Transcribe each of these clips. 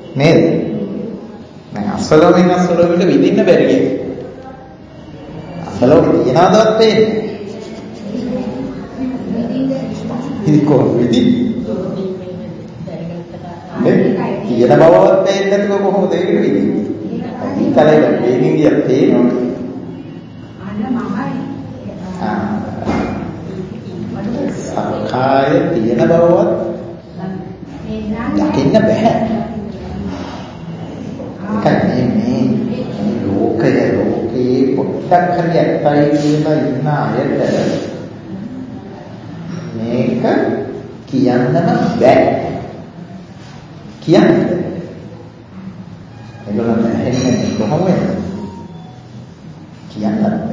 නේද? මම අසලමින් විඳින්න බැරි එක. අසලෝ තියනවදවත් පේන්නේ. ඉතින් කොහොමද විඳින්නේ? තියෙන බවවත් පේන්නේ නැතුව කොහොමද ඒකට විඳින්නේ? මේ කලයිද පේන්නේ කියලා පේනවනේ. සක්කාය තියෙන බවවත් දකින්න බෑ. ඒකයි මේ ලෝකයේ පොඩ්ඩක් හරි ඇත්තයි කියලා ඉන්න අයට මේක කියන්නම බෑ. කියන්නේ ඒගොල්ලන් ඇහෙන්නේ කොහොමද? කියන්නත් බෑ.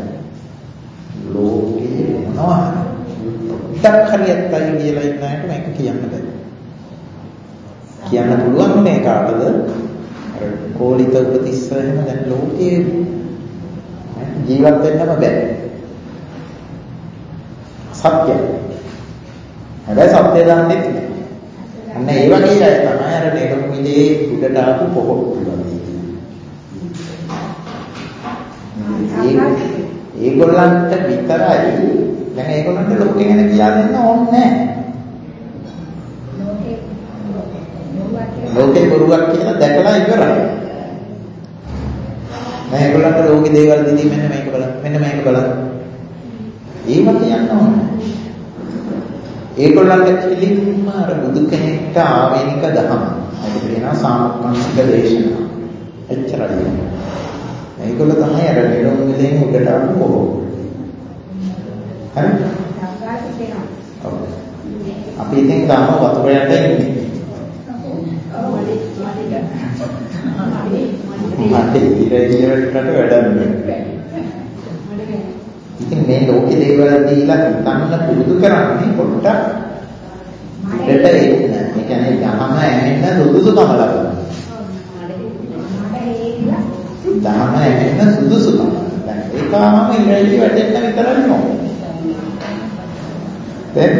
ලෝකේ මොනවා පොඩ්ඩක් හරි ඇත්තයි කියලා ඉන්න අයට මේක කියන්න බෑ. කියන්න පුළුවන් මේ කාටද? අර කෝලිත උපතිස්ස එහෙම දැන් ලෝකේ ජීවත් වෙන්නම බෑ. සත්‍යයි. හැබැයි සත්‍ය දන්නේ නැහැ. අන්න ඒ වගේ අය තමයි අර නෙළුම්විලේ උඩට ආපු පොහොට්ටු වගේ. ඒගොල්ලන්ට විතරයි දැන් ඒගොල්ලන්ට ලෝකේ ගැන කියලා දෙන්න ඕනේ නැහැ. ලෝකේ බොරුවක් කියලා දැකලා ඉවරයි. දැන් ඒගොල්ලන්ට ලෝකේ දේවල් දිදී මෙන්න මේක බලන්න. මෙන්න මේක බලන්න. ඒව කියන්න ඕනේ. ඒගොල්ලන්ට කිලින්ම අර බුදු කෙනෙක්ට ආවේනික දහම. ඒක කියනවා සාමප්‍රංශික දේශනා. එච්චරයි. මේගොල්ලෝ තමයි අර නෙළුම්විලෙන් උඩට ආපු පොහොට්ටු. හරි? අපි ඉතින් තාම වතුර යට ඉන්නේ. මට ඉතිරේට වැඩක් නෑ. ඉතින් මේ ලෝකේ දේවල් දීලා හිතන්න පුරුදු කරන්නේ පොඩ්ඩක් ඉඩට එන්න. ඒ කියන්නේ ධහම ඇහෙන්න සුදුසුකම ලබනවා. ධහම ඇහෙන්න සුදුසුකම. දැන් ඒකම ඉරේලි වැටෙන්න විතරක් නෙවෙයි. දැන්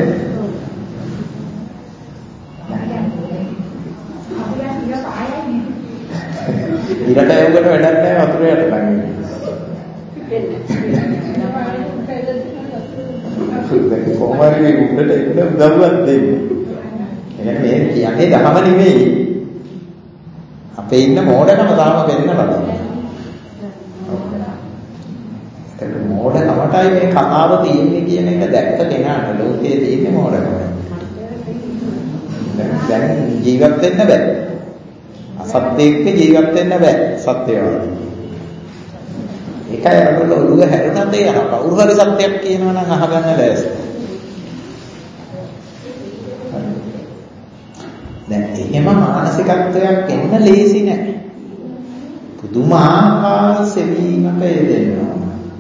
ඉරට යවුවට වැඩක් නැහැ වතුර යට ගන්න. කොහොමද මේ උඩට එන්න උදව්වක් දෙන්නේ? එහෙනම් මේ කියන්නේ ධහම නෙවෙයි. අපේ ඉන්න මෝඩකම තාම වෙන්නලා නැහැ. ඒක මෝඩකමටයි මේ කතාව තියෙන්නේ කියන එක දැක්ක කෙනාට ලෝකයේ තියෙන මෝඩකම. දැන් ජීවත් වෙන්න බෑ. අසත්‍යයක ජීවත් වෙන්න බෑ සත්‍යවාදී. ඒකයි අරගොල්ල ඔළුව හැරුණාද යන කවුරු හරි සත්‍යයක් කියනවා නම් අහගන්න ලෑස්ති. දැන් එහෙම මානසිකත්වයක් එන්න ලේසි නෑ. පුදුමාකාර සෙවීමක යෙදෙනවා.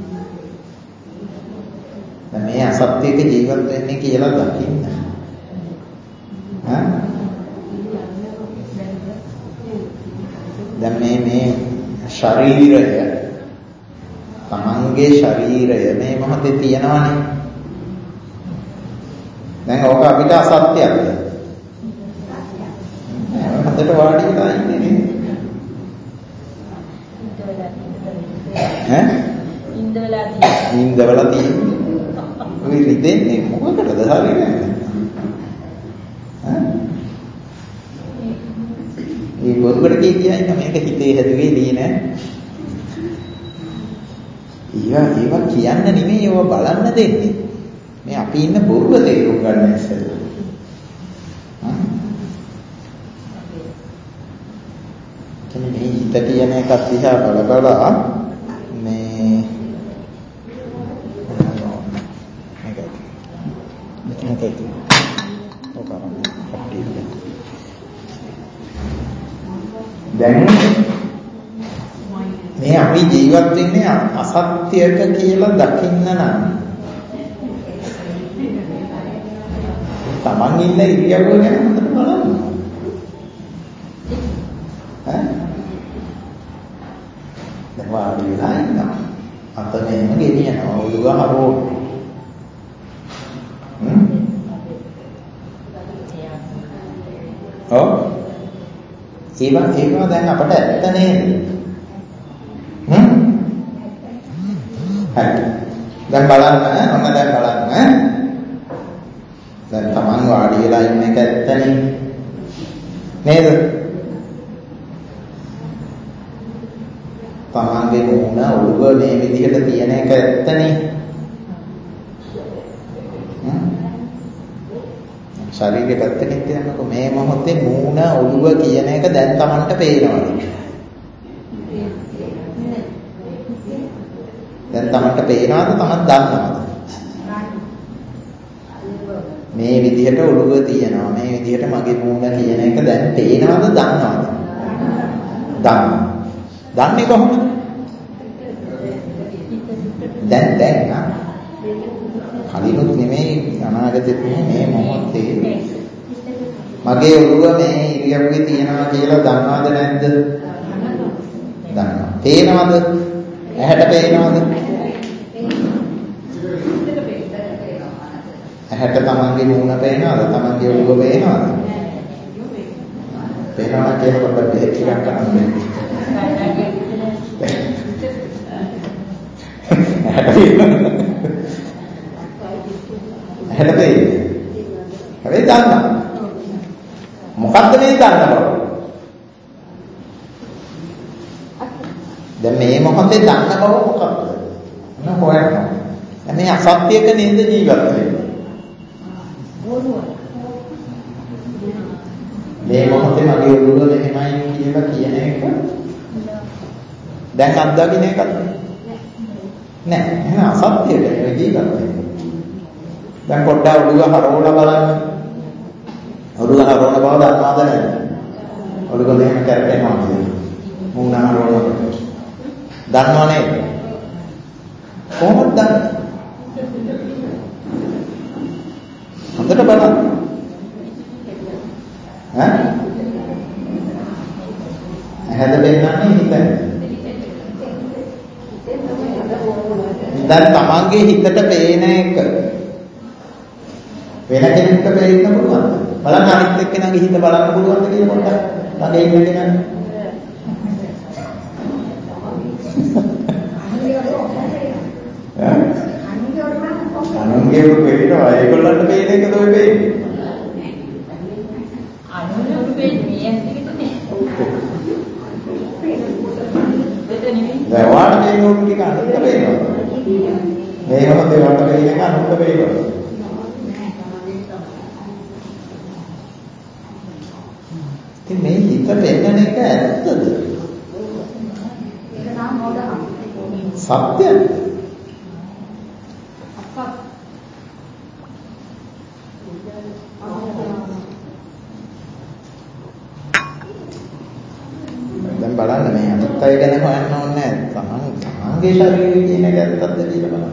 දැන් මේ අසත්‍යයක ජීවත් වෙන්නේ කියලා දකින්න. දැන් මේ ශරීරය තමන්ගේ ශරීරය මේ මොහොතේ තියෙනවනේ. දැන් ඕක අපිට අසත්‍යයක්. හදට වාඩි වෙලා ඉන්නේ නේ. ඉඳවලා තියෙන්නේ. ඔය රිදෙන්නේ මොකකටද හරියන්නේ? ඒ බොරුකට කියන්නේ මේක හිතේ හැදුවේ දී නෑ. ඒවා කියන්න නෙමෙයි ඒවා බලන්න දෙන්නේ. මේ අපි ඉන්න බොරුව තේරුම් ගන්න ඉස්සෙල්ලා. මේ හිත කියන එකක් දිහා බලලා මේ මේකයි. දැන් මේ අපි ජීවත් වෙන්නේ අසත්‍යයක කියලා දකින්න නම් තමන් ඉන්න ඉරියව්ව ගැන හොඳට බලන්න. දැන් වාඩි වෙලා ඉන්නවා. අත මෙහෙම ගෙනියනවා. ඔළුව හරවනවා. ඒවා දැන් අපට ඇත්ත නේද? හරි. දැන් බලන්න, ඔන්න දැන් බලන්න. දැන් Taman වාඩි වෙලා ඉන්න එක ඇත්තනේ. නේද? Tamanගේ මූණ ඔළුව මේ විදිහට තියෙන එක ඇත්තනේ. ශරීරයේ පැත්තකින් තියන්නකො මේ මොහොතේ මූණ ඔළුව කියන එක දැන් Tamanට පේනවද? දැන් Tamanට පේනවද? Taman දන්නවද? මේ විදිහට ඔළුව තියනවා. මේ විදිහට මගේ මූණ කියන එක දැන් පේනවද? දන්නවද? දන්නවා. දන්නේ කොහොමද? දැන් කලිනුත් නෙමෙයි අනාගතෙත් නෙමෙයි මේ මොහොතේ මගේ ඔළුව මේ ඉරියව්වේ තියනවා කියලා දන්නවද නැද්ද? දන්නවා. පේනවද? ඇහැට පේනවද? ඇහැට තමන්ගේ මූණ පේනවද? තමන්ගේ ඔළුව පේනවද? පේනවා කියලා පොඩ්ඩක් දෙයක් කරන්න. හැබැයි දන්නා මොකද්ද මේ දන්න බව? දැන් මේ මොහොතේ දන්න බව මොකක්ද? මොන හොයන්න? මේ අසත්‍යයක නේද ජීවත් වෙන්නේ? මේ මොහොතේ මගේ ඔළුව මෙහෙමයි කියලා කියන එක දැන් අත්දකින්න එකද? නෑ. එහෙනම් අසත්‍යයක ජීවත් වෙන්නේ. දැන් පොඩ්ඩක් ඔළුව හරවලා බලන්න. ඔළුව හරවන බව දන්නවද නැද්ද? ඔළුව මෙහෙම කරකැවෙනවා නේද? මූණ හරවනවා. දන්නව නේද? කොහොමද දන්නේ? හොඳට බලන්න. ඇහැද වෙන්නන්නේ හිතන්නේ. දැන් තමන්ගේ හිතට පේන එක වෙන කෙනෙක්ට පේන්න පුළුවන්ද? බලන්න අනිත් එක්කෙනාගේ හිත බලන්න පුළුවන්ද කියලා පොඩ්ඩක්. ළඟ ඉන්න කෙනා. අනුන්ගේ පේනවා ඒගොල්ලන්ට පේන එක තමයි පේන්නේ. අනුන්ගේ පේන්නේ මේ ඇත්තටනේ. දැන් වාට පේන උන් ටික අනුන්ට පේනවා. මේ මොහොතේ වාට පේන එක අනුන්ට පේනවා. ඉතින් මේ හිත පෙන්නන එක ඇත්තද? ඒක නම් මොඩම. සත්‍යද? දැන් බලන්න මේ අනිත් අය ගැන හොයන්න ඕනේ නැහැ. තමන්ගේ ශරීරය කියන එක ඇත්තද කියලා බලන්න.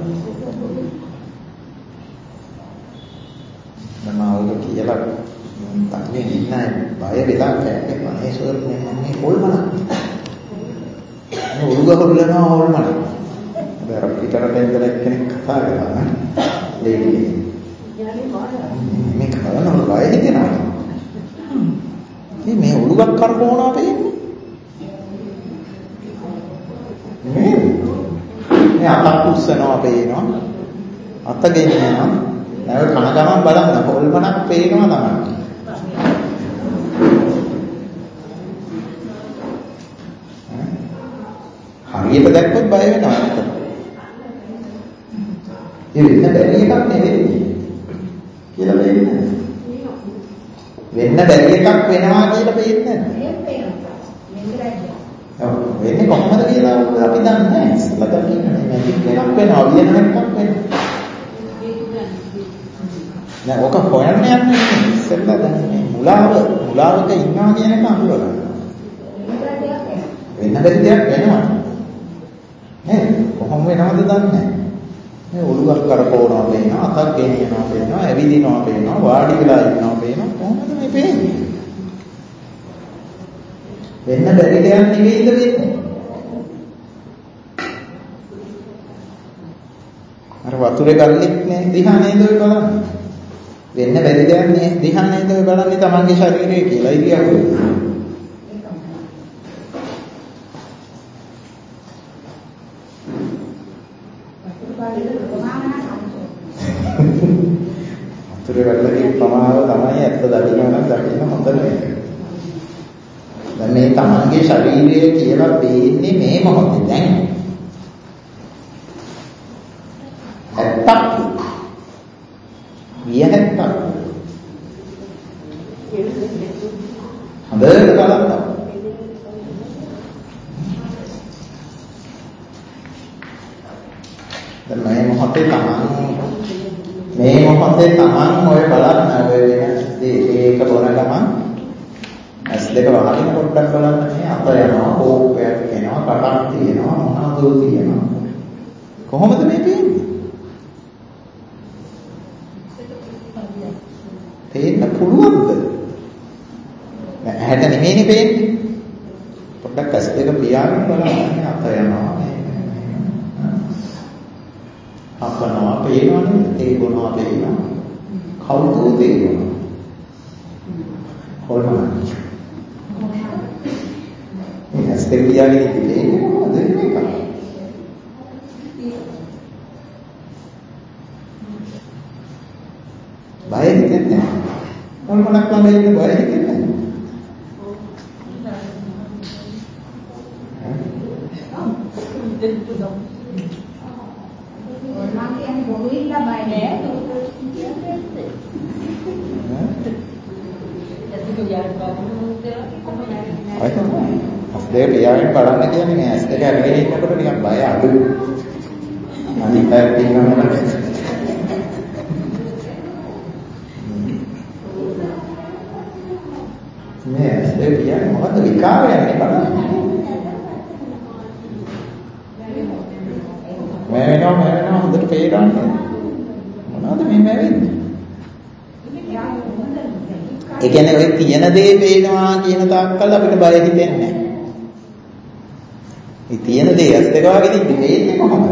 මම අවුල කියලා තන්නේ ඉන්නයි බය වෙලා කෑන්නේ මහේශ්වර මේ හොල්මන. මේ උරුග හොල්ලනවා හොල්මන. අර පිටරට ඉඳලා කෙනෙක් කතා කරනවා. ලේඩි. මේ කරන බය හිතෙනවා. මේ උරුගක් කරකවනවා පෙන්නේ. මේ අතක් උස්සනවා පේනවා. අත ගෙනියනවා. නැව කන ගමන් බලන්න හොල්මනක් පේනවා තමයි. හරියට දැක්කොත් බය වෙනවා නේද? ඒ වෙන්න බැරි එකක් නෙවෙයි කියලා වෙන්නේ. වෙන්න බැරි එකක් වෙනවා කියලා වෙන්නේ නැහැ. වෙන්නේ කොහොමද කියලා අපි දන්නේ නැහැ. ඉස්සලා දකින්නේ මැජික් එකක් වෙනවා, වියන එකක් වෙනවා. නෑ ඔක හොයන්න යන්නේ නෙමෙයි. ඉස්සෙල්ලා දැන් මේ මුලාවක ඉන්නවා කියන එක අහුරගන්න. වෙන දෙයක් වෙනවා. නේද? කොහොම වෙනවද දන්නේ නැහැ. මේ ඔළුවක් කරකවනවා පේනවා, අතක් ගෙනියනවා පේනවා, ඇවිදිනවා පේනවා, වාඩි වෙලා ඉන්නවා පේනවා. කොහොමද මේ පේන්නේ? වෙන බැරි දෙයක් නෙවෙයිද වෙන්නේ? අර වතුරේ ගල්ලෙක් නේ දිහා නේද ඔය බලන්නේ? වෙන්න බැරි දෙයක් නේ දිහා නේද ඔය බලන්නේ තමන්ගේ ශරීරය කියලා ඉරියව්ව. වැඩලගේ ප්‍රමාව තමයි ඇත්ත දකින්න නම් දකින්න හොඳ නේද? දැන් මේ තමන්ගේ ශරීරය කියලා පේන්නේ මේ මොහොතේ දැන්. ඇත්තක්. වියහැත්තක්. හොඳට බලන්න. දැන් මේ මොහොතේ තමන් ඔය බලන්න ඔය වෙන ඒක බොන ගමන් ඇස් දෙක වහගෙන පොඩ්ඩක් බලන්න මේ අත යනවා කෝපයක් එනවා කටක් තියෙනවා මොනවද තියෙනවා කොහොමද මේ පේන්නේ? පේන්න පුළුවන්ද? නෑ ඇහැට නෙමෙයිනේ පේන්නේ. පොඩ්ඩක් ඇස් දෙක පියාගෙන බලන්න අත යනවා අපනවා පේනවනේ තේ බොනවා පේනවා කවුද තේරෙනවා කොල්මන මේ ඇස් දෙක පියාගෙන ඉන්නේ මොකද මේක බය හිතෙන්නේ කොල්මනක් ළඟ ඉන්න බය හිතෙන්නේ දෙක පියාගෙන බලන්න කියන්නේ මේ ඇස් දෙක අරගෙන ඉන්නකොට නිකන් බය අඩුයි. අනිත් පැත්තට ඉන්නවනම් මේ ඇස් දෙක පියාගෙන මොකද්ද විකාරයක් නේ බලන්න. මේ වෙනවා හොඳට පේරන්නේ. මොනවද මේ වෙන්නේ? ඒ කියන්නේ ඔය තියෙන දේ පේනවා කියන තාක්කල් අපිට බය හිතෙන්නේ නැහැ. මේ තියෙන දේ ඇස් දෙක වගේ ඉඳි පේන්නේ කොහොමද?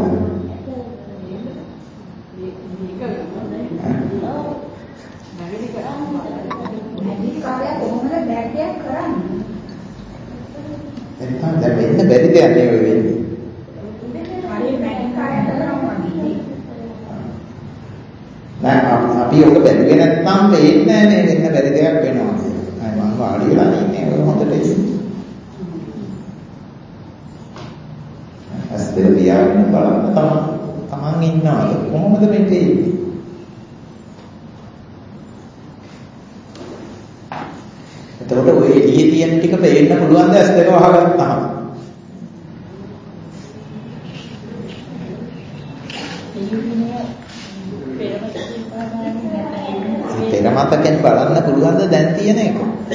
එතන දැන් වෙන්න බැරි දෙයක් නේ ඔය වෙන්නේ. නෑ අපි ඔක බැලුවේ නැත්නම් පේන්නේ නෑ මේ වෙන්න බැරි දෙයක් වෙනවා කියලා. අය මම වාඩි වෙලා ඉන්නේ ඔය හොඳට ඉන්නේ. ඇස් දෙක පියාගෙන බලන්න තමන් ඉන්නවද කොහොමද මේ තේරෙන්නේ? එතකොට ඔය එළියේ තියෙන ටික පේන්න පුළුවන් ද ඇස් දෙක වහගත්තාම? පෙර මතකෙන් බලන්න පුළුවන්ද දැන් තියෙන එක?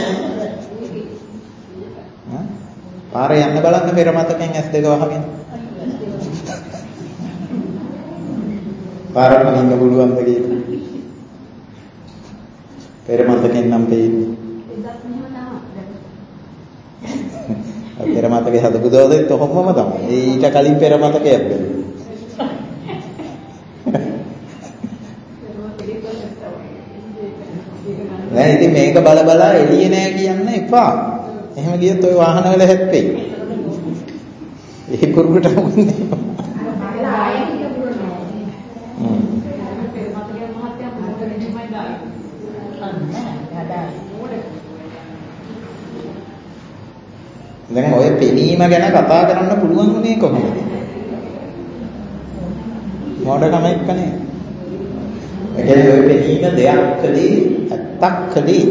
පාරේ යන්න බලන්න පෙර මතකෙන් ඇස් දෙක වහගෙන. පාරක් යන්න පුළුවන්ද කියලා. පෙර මතකෙන් නම් පේන්නේ. පෙර මතකේ හදපු දවසෙත් ඔහොමම තමයි. ඊට කලින් පෙර මතකයක් බැලුවා. නෑ ඉතින් මේක බල එළියේ නෑ කියන්න එපා. එහෙම ගියොත් ওই වාහන වල හැප්පෙයි. ඒ කුරුකට වුන්නේ. දැන් ඔය පෙනීම ගැන කතා කරන්න පුළුවන් උනේ කොහොමද? මොඩකම එක්කනේ. ඒ කියන්නේ ඔය පෙනීම දෙයක් කලේ ඇත්තක් කලේ.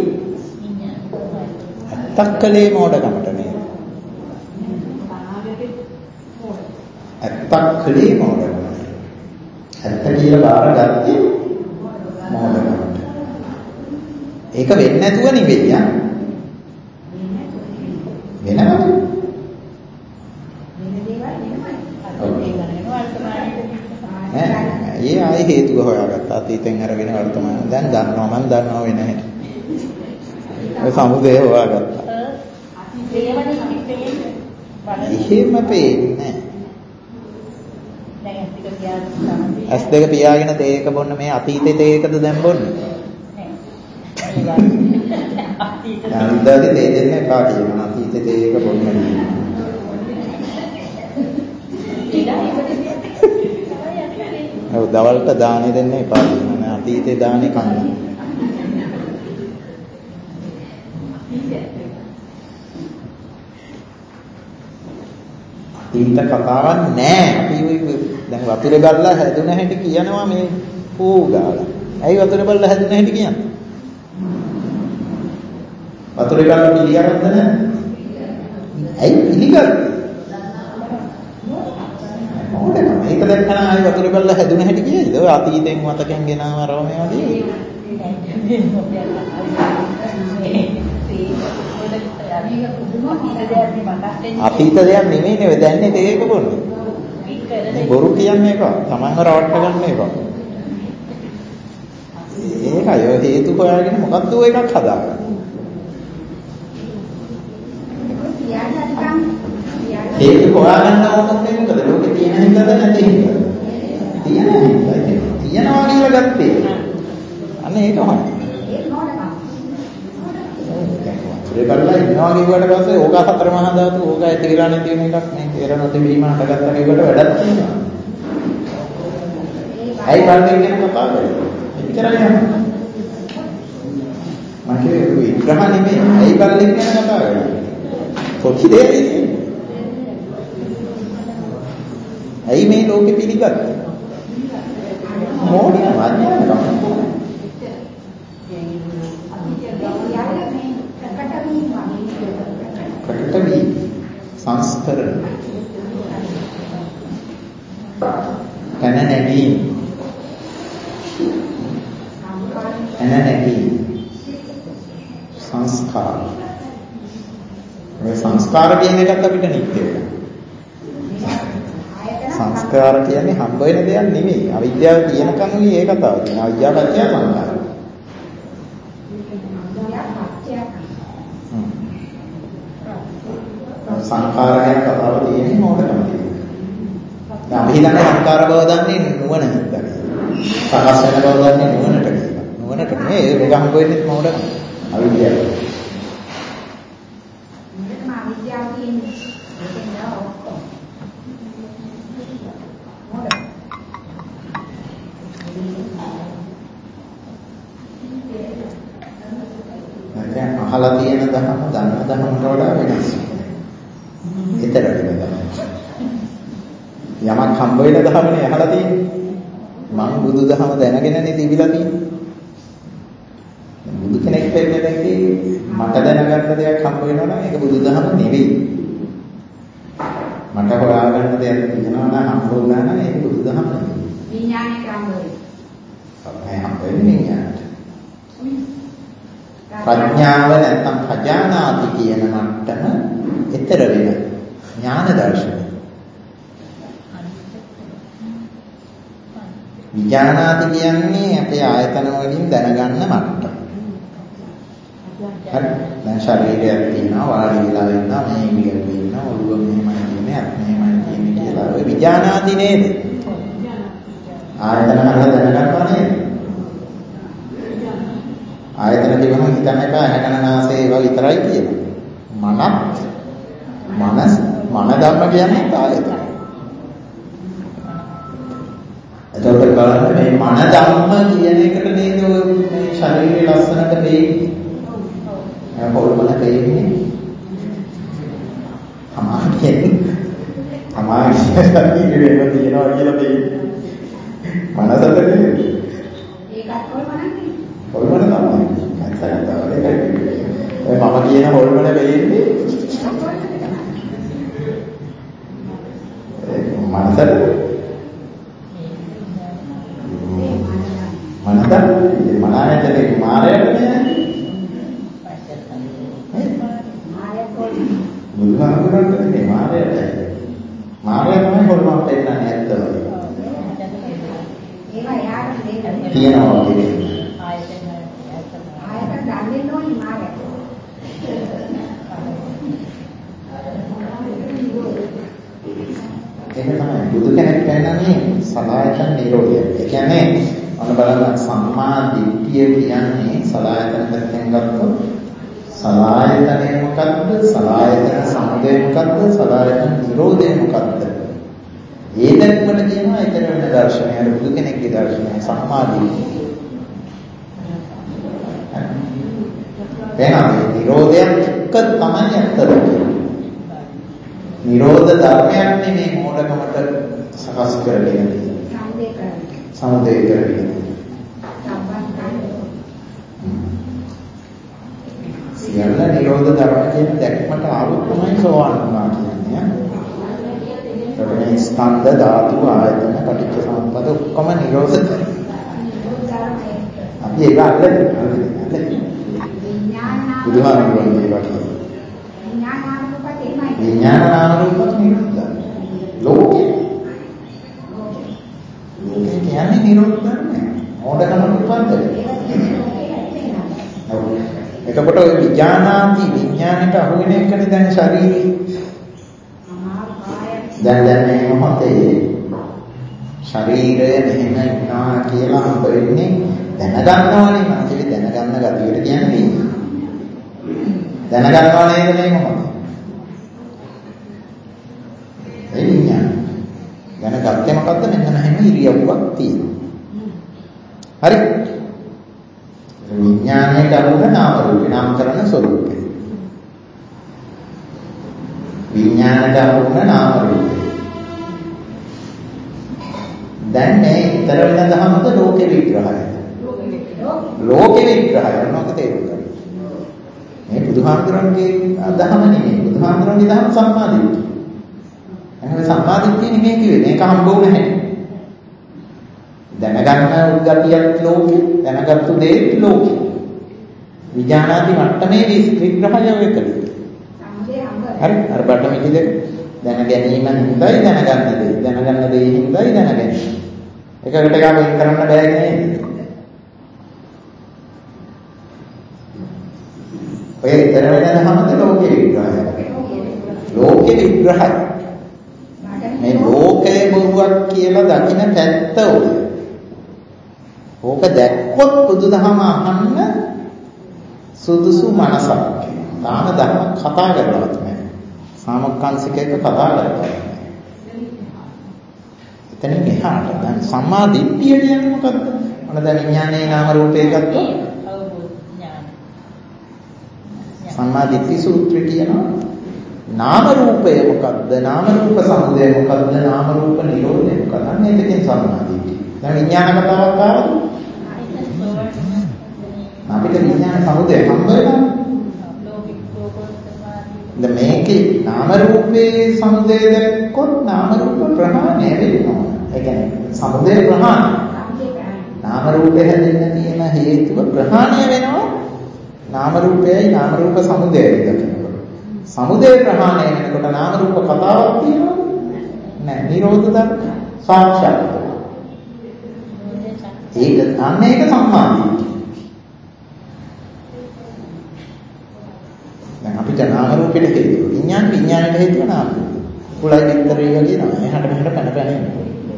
ඇත්තක් කලේ මොඩකමට නේද? ඇත්තක් කලේ මොඩකමට. ඇත්ත කියලා බාරගත්තේ මොඩකමට. ඒක වෙන්නේ නැතුව නෙවෙයි යා. වෙනවද? ඒ ආයේ හේතුව හොයාගත්තා අතීතෙන් අරගෙන වර්තමාන දැන් දන්නවා මම දන්නවා වෙන හැටි. ඔය සමුදේ හොයාගත්තා. එහෙම පේන්නේ ඇස් දෙක පියාගෙන තේක බොන්න මේ අතීතේ තේකද දැන් බොන්නේ? නෑ. අන්දාදී තේ දෙන්න එපා කියනවා අතීතේ තේක බොන්න. ඔව් දවල්ට දානෙ දෙන්න එපා කියනවා. අතීතේ දානෙ කන්න. ඊට කතාවක් නෑ. අපි දැන් වතුරේ බල්ලා හැදුන හැටි කියනවා මේ පූගාලා. ඇයි වතුරේ බල්ලා හැදුන හැටි කියන්නේ? වතුරේ බල්ලා පිළිගන්නද නැහැ? ඇයි පිළිගන්නේ? මොකද මේක දැක්කම ආයි වතුරේ බල්ලා හැදුන හැටි කියයිද? ඔය අතීතෙන් මතකෙන් ගෙනාව අරව මේවා වගේ. අතීත දෙයක් නෙමෙයිනේ ඔය දැන්නේ ඒක බොන්නේ. මේ බොරු කියන්නේ එක. තමන්ව රවට්ට ගන්න එක. ඒකයි ඔය හේතු හොයාගෙන මොකද්ද ඔය එකක් හදාගන්නේ. හේතු හොයාගන්න ඕනේ මොකද? ලෝකේ තියෙන හින්දාද නැති හින්දාද? තියෙන හින්දා. තියනවා කියලා ගත්තේ. අන්න ඒක හොයන්න. ඒ බලලා ඉන්නවා කියුවට පස්සේ ඕක සතර මහා ධාතු ඕක ඇති වෙලා නැති වෙන එකක් නේ. පෙර නොතිබීම හටගත්ත කෙනෙකුට වැඩක් තියෙනවා. ඇයි බලන්නේ කියන කතාව කරන්නේ? එච්චරයි යන්නේ. මම කියන්නේ විග්‍රහ නෙමෙයි. ඇයි බලන්නේ කියන කතාව කරන්නේ? කොච්චි දෙයක්. ඇයි මේ ලෝකෙ පිළිගත්තේ? මොකක්ද වඥානකම? ප්‍රකට වී සංස්කරණ කන නැගී සංස්කාර මේ සංස්කාර කියන එකත් අපිට නිත්‍යයි. සංස්කාර කියන්නේ හම්බ වෙන දෙයක් නෙමෙයි. අවිද්‍යාව තියෙනකන් උනේ ඒ කතාව. අවිද්‍යාව පත්‍ය සංස්කාර. සංඛාර ගැන කතාව තියෙන්නේ මොකටද? දැන් අපි හිතන්නේ සංඛාර බව දන්නේ නුවණ හින්දා. සකස් වෙන බව දන්නේ නුවණට කියලා. නුවණට නෙමෙයි ඒක හම්බ වෙන්නේ මොකටද? අවිද්‍යාව. අවිද්‍යාව කියන්නේ ඒකෙන් නෑ ඔක්කොම. දැන් අහලා තියෙන දහම දන්න දහමට වඩා වෙනස්. හිතට වෙනවා. යමක් හම්බ වෙන දහමනේ අහලා තියෙන්නේ. මම බුදුදහම දැනගෙනනේ තිබිලා තියෙන්නේ. බුදු කෙනෙක් වෙන්නේ නැති මට දැනගන්න දෙයක් හම්බ වෙනවා නම් ඒක බුදුදහම නෙවෙයි. මට හොයාගන්න දෙයක් තියෙනවා නම් හම්බ වුණා නම් ඒක බුදුදහම නෙවෙයි. විඥානයේ හම්බ වෙන්නේ. හම්බ වෙන්නේ විඥානට. ප්‍රඥාව නැත්නම් පජානාති කියන මට්ටම ඊතර වෙන ඥාන දර්ශනය. විඥානාති කියන්නේ අපේ ආයතන වලින් දැනගන්න මට්ටම. හරි. දැන් ශරීරයක් තියෙනවා වාඩි වෙලා ඉන්නවා මේ විදියට තියෙනවා ඔළුව මෙහෙමයි තියෙන්නේ අත් මෙහෙමයි තියෙන්නේ කියලා ඔය විඥානාති නේද? ආයතන හරහා දැනගන්නවා නේද? ආයතන කිව්වම හිතන්න එපා හැකනනාසේ ඒවා විතරයි කියනවා. මනස් මන ධර්ම කියන්නේ ආයතන. එතකොට බලන්න මේ මන ධර්ම කියන එකට නේද මේ ශරීරයේ ලස්සනට වෙන්නේ. හොල්මන දෙන්නේ. අමාරුයි ශරීරේ වෙන තියනවා කියලා දෙන්නේ. මනසට නෙමෙයි. ඒකත් හොල්මනන්නේ. හොල්මන තමයි. මම කියන හොල්මන වෙන්නේ මනසට මනායතේ මායයට බුදුහාමුදුරන්ට නෙමෙයි මායයට. මායය තමයි හොල්මන් පෙන්නන්නේ ඇත්තම. ඒවා යාට තියෙනවා වගේ. ආයතන ගන්නේ නෝනි මායය. ඒක තමයි බුදු කෙනෙක් කියන්නේ සලආයතන නිරෝධය. ඒ කියන්නේ අන්න බලන්න සම්මා දිට්ඨිය කියන්නේ සලආයතන පැත්තෙන් ගත්තොත් සලආයතනය මොකක්ද? සලආයතන සමුදය මොකක්ද? සලආයතන නිරෝධය මොකක්ද? ඒ දැක්මට කියනවා ඊතර වෙන දර්ශනය. අර බුදු කෙනෙක්ගේ දර්ශනය සම්මා දිට්ඨිය. එහෙනම් නිරෝධයත් එක්ක තමයි ඇත්තද කියන්නේ. නිරෝධ ධර්මයන්නේ මේ මෝඩකමට සකස් කරගෙන තියෙන්නේ. සමුදේ කරගෙන. සියල්ල නිරෝධ ධර්ම කියන දැක්මට ආවොත් තමයි සෝවාන් වුණා කියන්නේ. මේ ස්කන්ධ ධාතු ආයතන පටිච්ච සමුප්පාද ඔක්කොම නිරෝධ ධර්ම. අපි ඒක අල්ලන්නේ බුදුහාමුදුරන්ගේ වගේ. විඥාන නාම රූපත් නිරෝධ. ලෝකේ කියන්නේ නිරෝධ ධර්මයි. මොඩකම උපන්දේ. එතකොට ඔය විඥානාති විඥාණයට අහු වෙන එකනේ දැන් ශරීරය. දැන් මේ මොහොතේ ශරීරය මෙහෙම ඉන්නවා කියලා හම්බ වෙන්නේ දැනගන්නවනේ. මම කිව්වේ දැනගන්න ගතියට කියන්නේ. දැනගන්නව නේද මේ මොහොතේ? ඒ විඥාන. දැනගත්තේ මොකද්ද? මෙන්න මෙහෙම ඉරියව්වක් තියෙනවා. හරි? විඥානයට අනුව නාම රූපේ නාමකරණ ස්වરૂපේ. විඥානයට අනුව නාම රූපේ. දැන් මේ ඊතර වෙන දහමද ලෝකේ විග්‍රහය. ලෝකේ විග්‍රහය මොනවද තේරුම් ගන්න. මේ බුදුහාමුදුරන්ගේ දහම නෙමෙයි. බුදුහාමුදුරන්ගේ දහම සම්මාදිට්ඨිය. එහෙනම් සම්මාදිට්ඨිය නෙමෙයි කිව්වේ. මේක හම්බුනේ නැහැ. දැනගන්න උද්ගතියක් ලෝකේ, දැනගත්තු දේ ලෝකේ. විඥානාදි මට්ටමේ විග්‍රහය වෙකද. හරි අර බටමිටි දෙක දැන ගැනීම හින්දායි දැනගන්න දේ. දැනගන්න දේ හින්දායි දැනගන්නේ. එකකට එකක් වෙන් කරන්න බෑ නේද? ඔය ඊතර වෙන දහමද ලෝකේ විග්‍රහය. ලෝකේ විග්‍රහය. මේ ලෝකයේ බොරුවක් කියලා දකින්න පැත්ත ඔය. ඕක දැක්කොත් බුදුදහම අහන්න සුදුසු මනසක්. දාන ධර්ම කතා කරලවත් නෑ. සාමකාංශිකයක කතා කරලා නෑ. එතනින් එහාට දැන් සම්මා දිට්ඨිය කියන්නේ මොකද්ද? මොන දැන් විඥානයේ නාම රූපේ ගත්තොත් සම්මා දිට්ඨි සූත්‍රය කියනවා නාම රූපය මොකද්ද? නාම රූප සමුදය මොකද්ද? නාම රූප නිරෝධය මොකද්ද? අන්න ඒකෙන් සම්මා දිට්ඨිය. දැන් විඥාන කතාවක් ආවද? අපිට විඥාන සමුදය හම්බ වෙනවා. දැන් මේකේ නාම රූපේ සමුදය දැක්කොත් නාම රූප ප්‍රහාණය වෙනවා. ඒ කියන්නේ සමුදය ප්‍රහාණය. නාම රූපේ හැදෙන්න තියෙන හේතුව ප්‍රහාණය වෙනවා. නාම රූපයයි නාම රූප සමුදයයි දකිනකොට. සමුදය ප්‍රහාණය වෙනකොට නාම රූප කතාවක් තියෙනවද? නැහැ. නිරෝධ ධර්ම සාක්ෂාත් වෙනවා. ඒක අන්න ඒක සම්මාදිට්ඨිය. දැන් අපිට නාම රූපෙට හේතුව විඥාන විඥානයට හේතුව නාම රූප. කුලයි විතරේ වගේ නම. එහාට මෙහාට පැන පැන ඉන්නවා.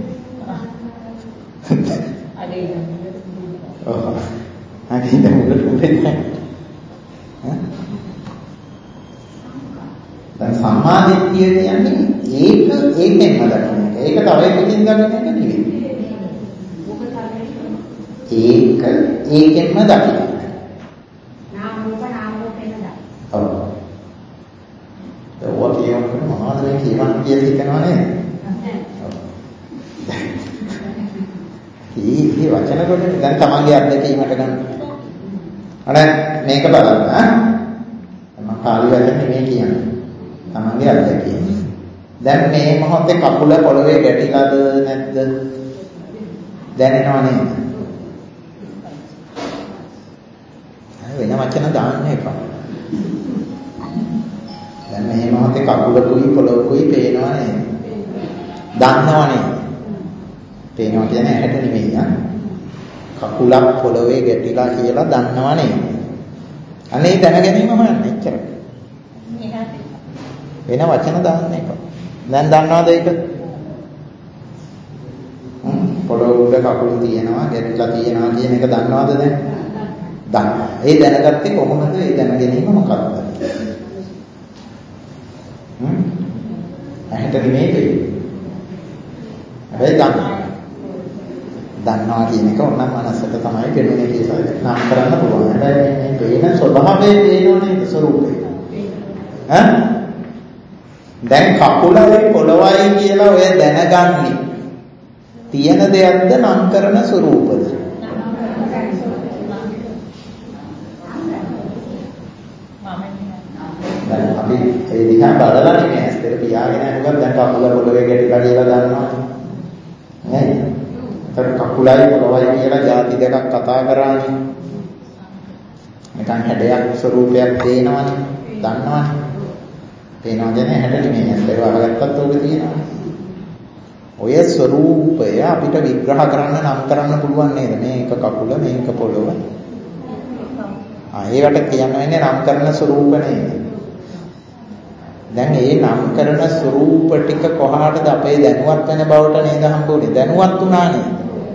ඔව්. හරි දැන් මුලට දැන් සම්මාදිට්ඨිය කියන්නේ ඒකෙන්ම දකින්න එක. ඒක තව එකකින් දකින්න එක නෙවෙයි. ඒකෙන්ම දකින්න. නාම රූපෙන්ම දකින්න. ඔව්. ඒක කියනකොට මොනවද මේ කියවන්නේ කියලා හිතනවා නේද? ඔව්. මේ වචන කොට දැන් තමන්ගේ අත්දැකීමට ගන්න. අර මේක බලන්න ඈ. මම කාලි වචන නෙමෙයි කියන්නේ. තමන්ගේ අත්දැකීම. දැන් මේ මොහොතේ කකුල පොළවේ ගැටිලාද නැද්ද? දැනෙනව නේද? වෙන වචන දාන්න එපා. දැන් මේ මොහොතේ කකුලකුයි පොළොවකුයි පේනවා නේද? දන්නව නේද? පේනවා කියන්නේ ඇහැට නෙමෙයි ආ. කකුලක් පොළවේ ගැටිලා කියලා දන්නව නේද? අනේ දැන ගැනීම හොයන්න එච්චරයි. වෙන වචන දාන්න එපා. දැන් දන්නවද ඒක? පොළොව උඩ කකුල් තියෙනවා, ගැටිලා තියෙනවා කියන එක දන්නවද දැන්? දන්නවා. ඒ දැනගත්තේ කොහොමද? ඒ දැන ගැනීම මොකක්ද? ඇහැට නෙමෙයි වෙන්නේ. හැබැයි දන්නවා කියන එක ඕනනම් මනසට තමයි පෙනුනේ කියලා නම් කරන්න පුළුවන්. හැබැයි මේ පේන ස්වභාවයේ පේනෝ නේද ස්වરૂපේ. දැන් කකුලයි පොළවයි කියලා ඔය දැනගන්නේ තියෙන දෙයක්ද නම් කරන ස්වરૂපද? දැන් අපි ඒ දිහා බලලා නේ ඇස්තර පියාගෙන යනකොට දැන් කකුල පොළවේ ගැටිලා කියලා දන්නවා නේද? ඒතර කකුලයි පොළවයි කියලා જાති දෙකක් කතා කරානේ. නිකන් හැඩයක් ස්වરૂපයක් පේනවනේ. දන්නවනේ. පේනවා කියන්නේ හැඩ නෙමෙයි. ඇස්තර වහගත්තත් ඕක තියෙනවා. ඔය ස්වરૂපය අපිට විග්‍රහ කරන්න නම් කරන්න පුළුවන් නේද? මේක කකුල, මේක පොළව. ඒකට කියන්නේ නම් කරන ස්වરૂප නේද? දැන් මේ නම් කරන ස්වરૂප ටික කොහාටද අපේ දැනුවත් වෙන බවට නේද හම්බුනේ? දැනුවත් වුණා නේද?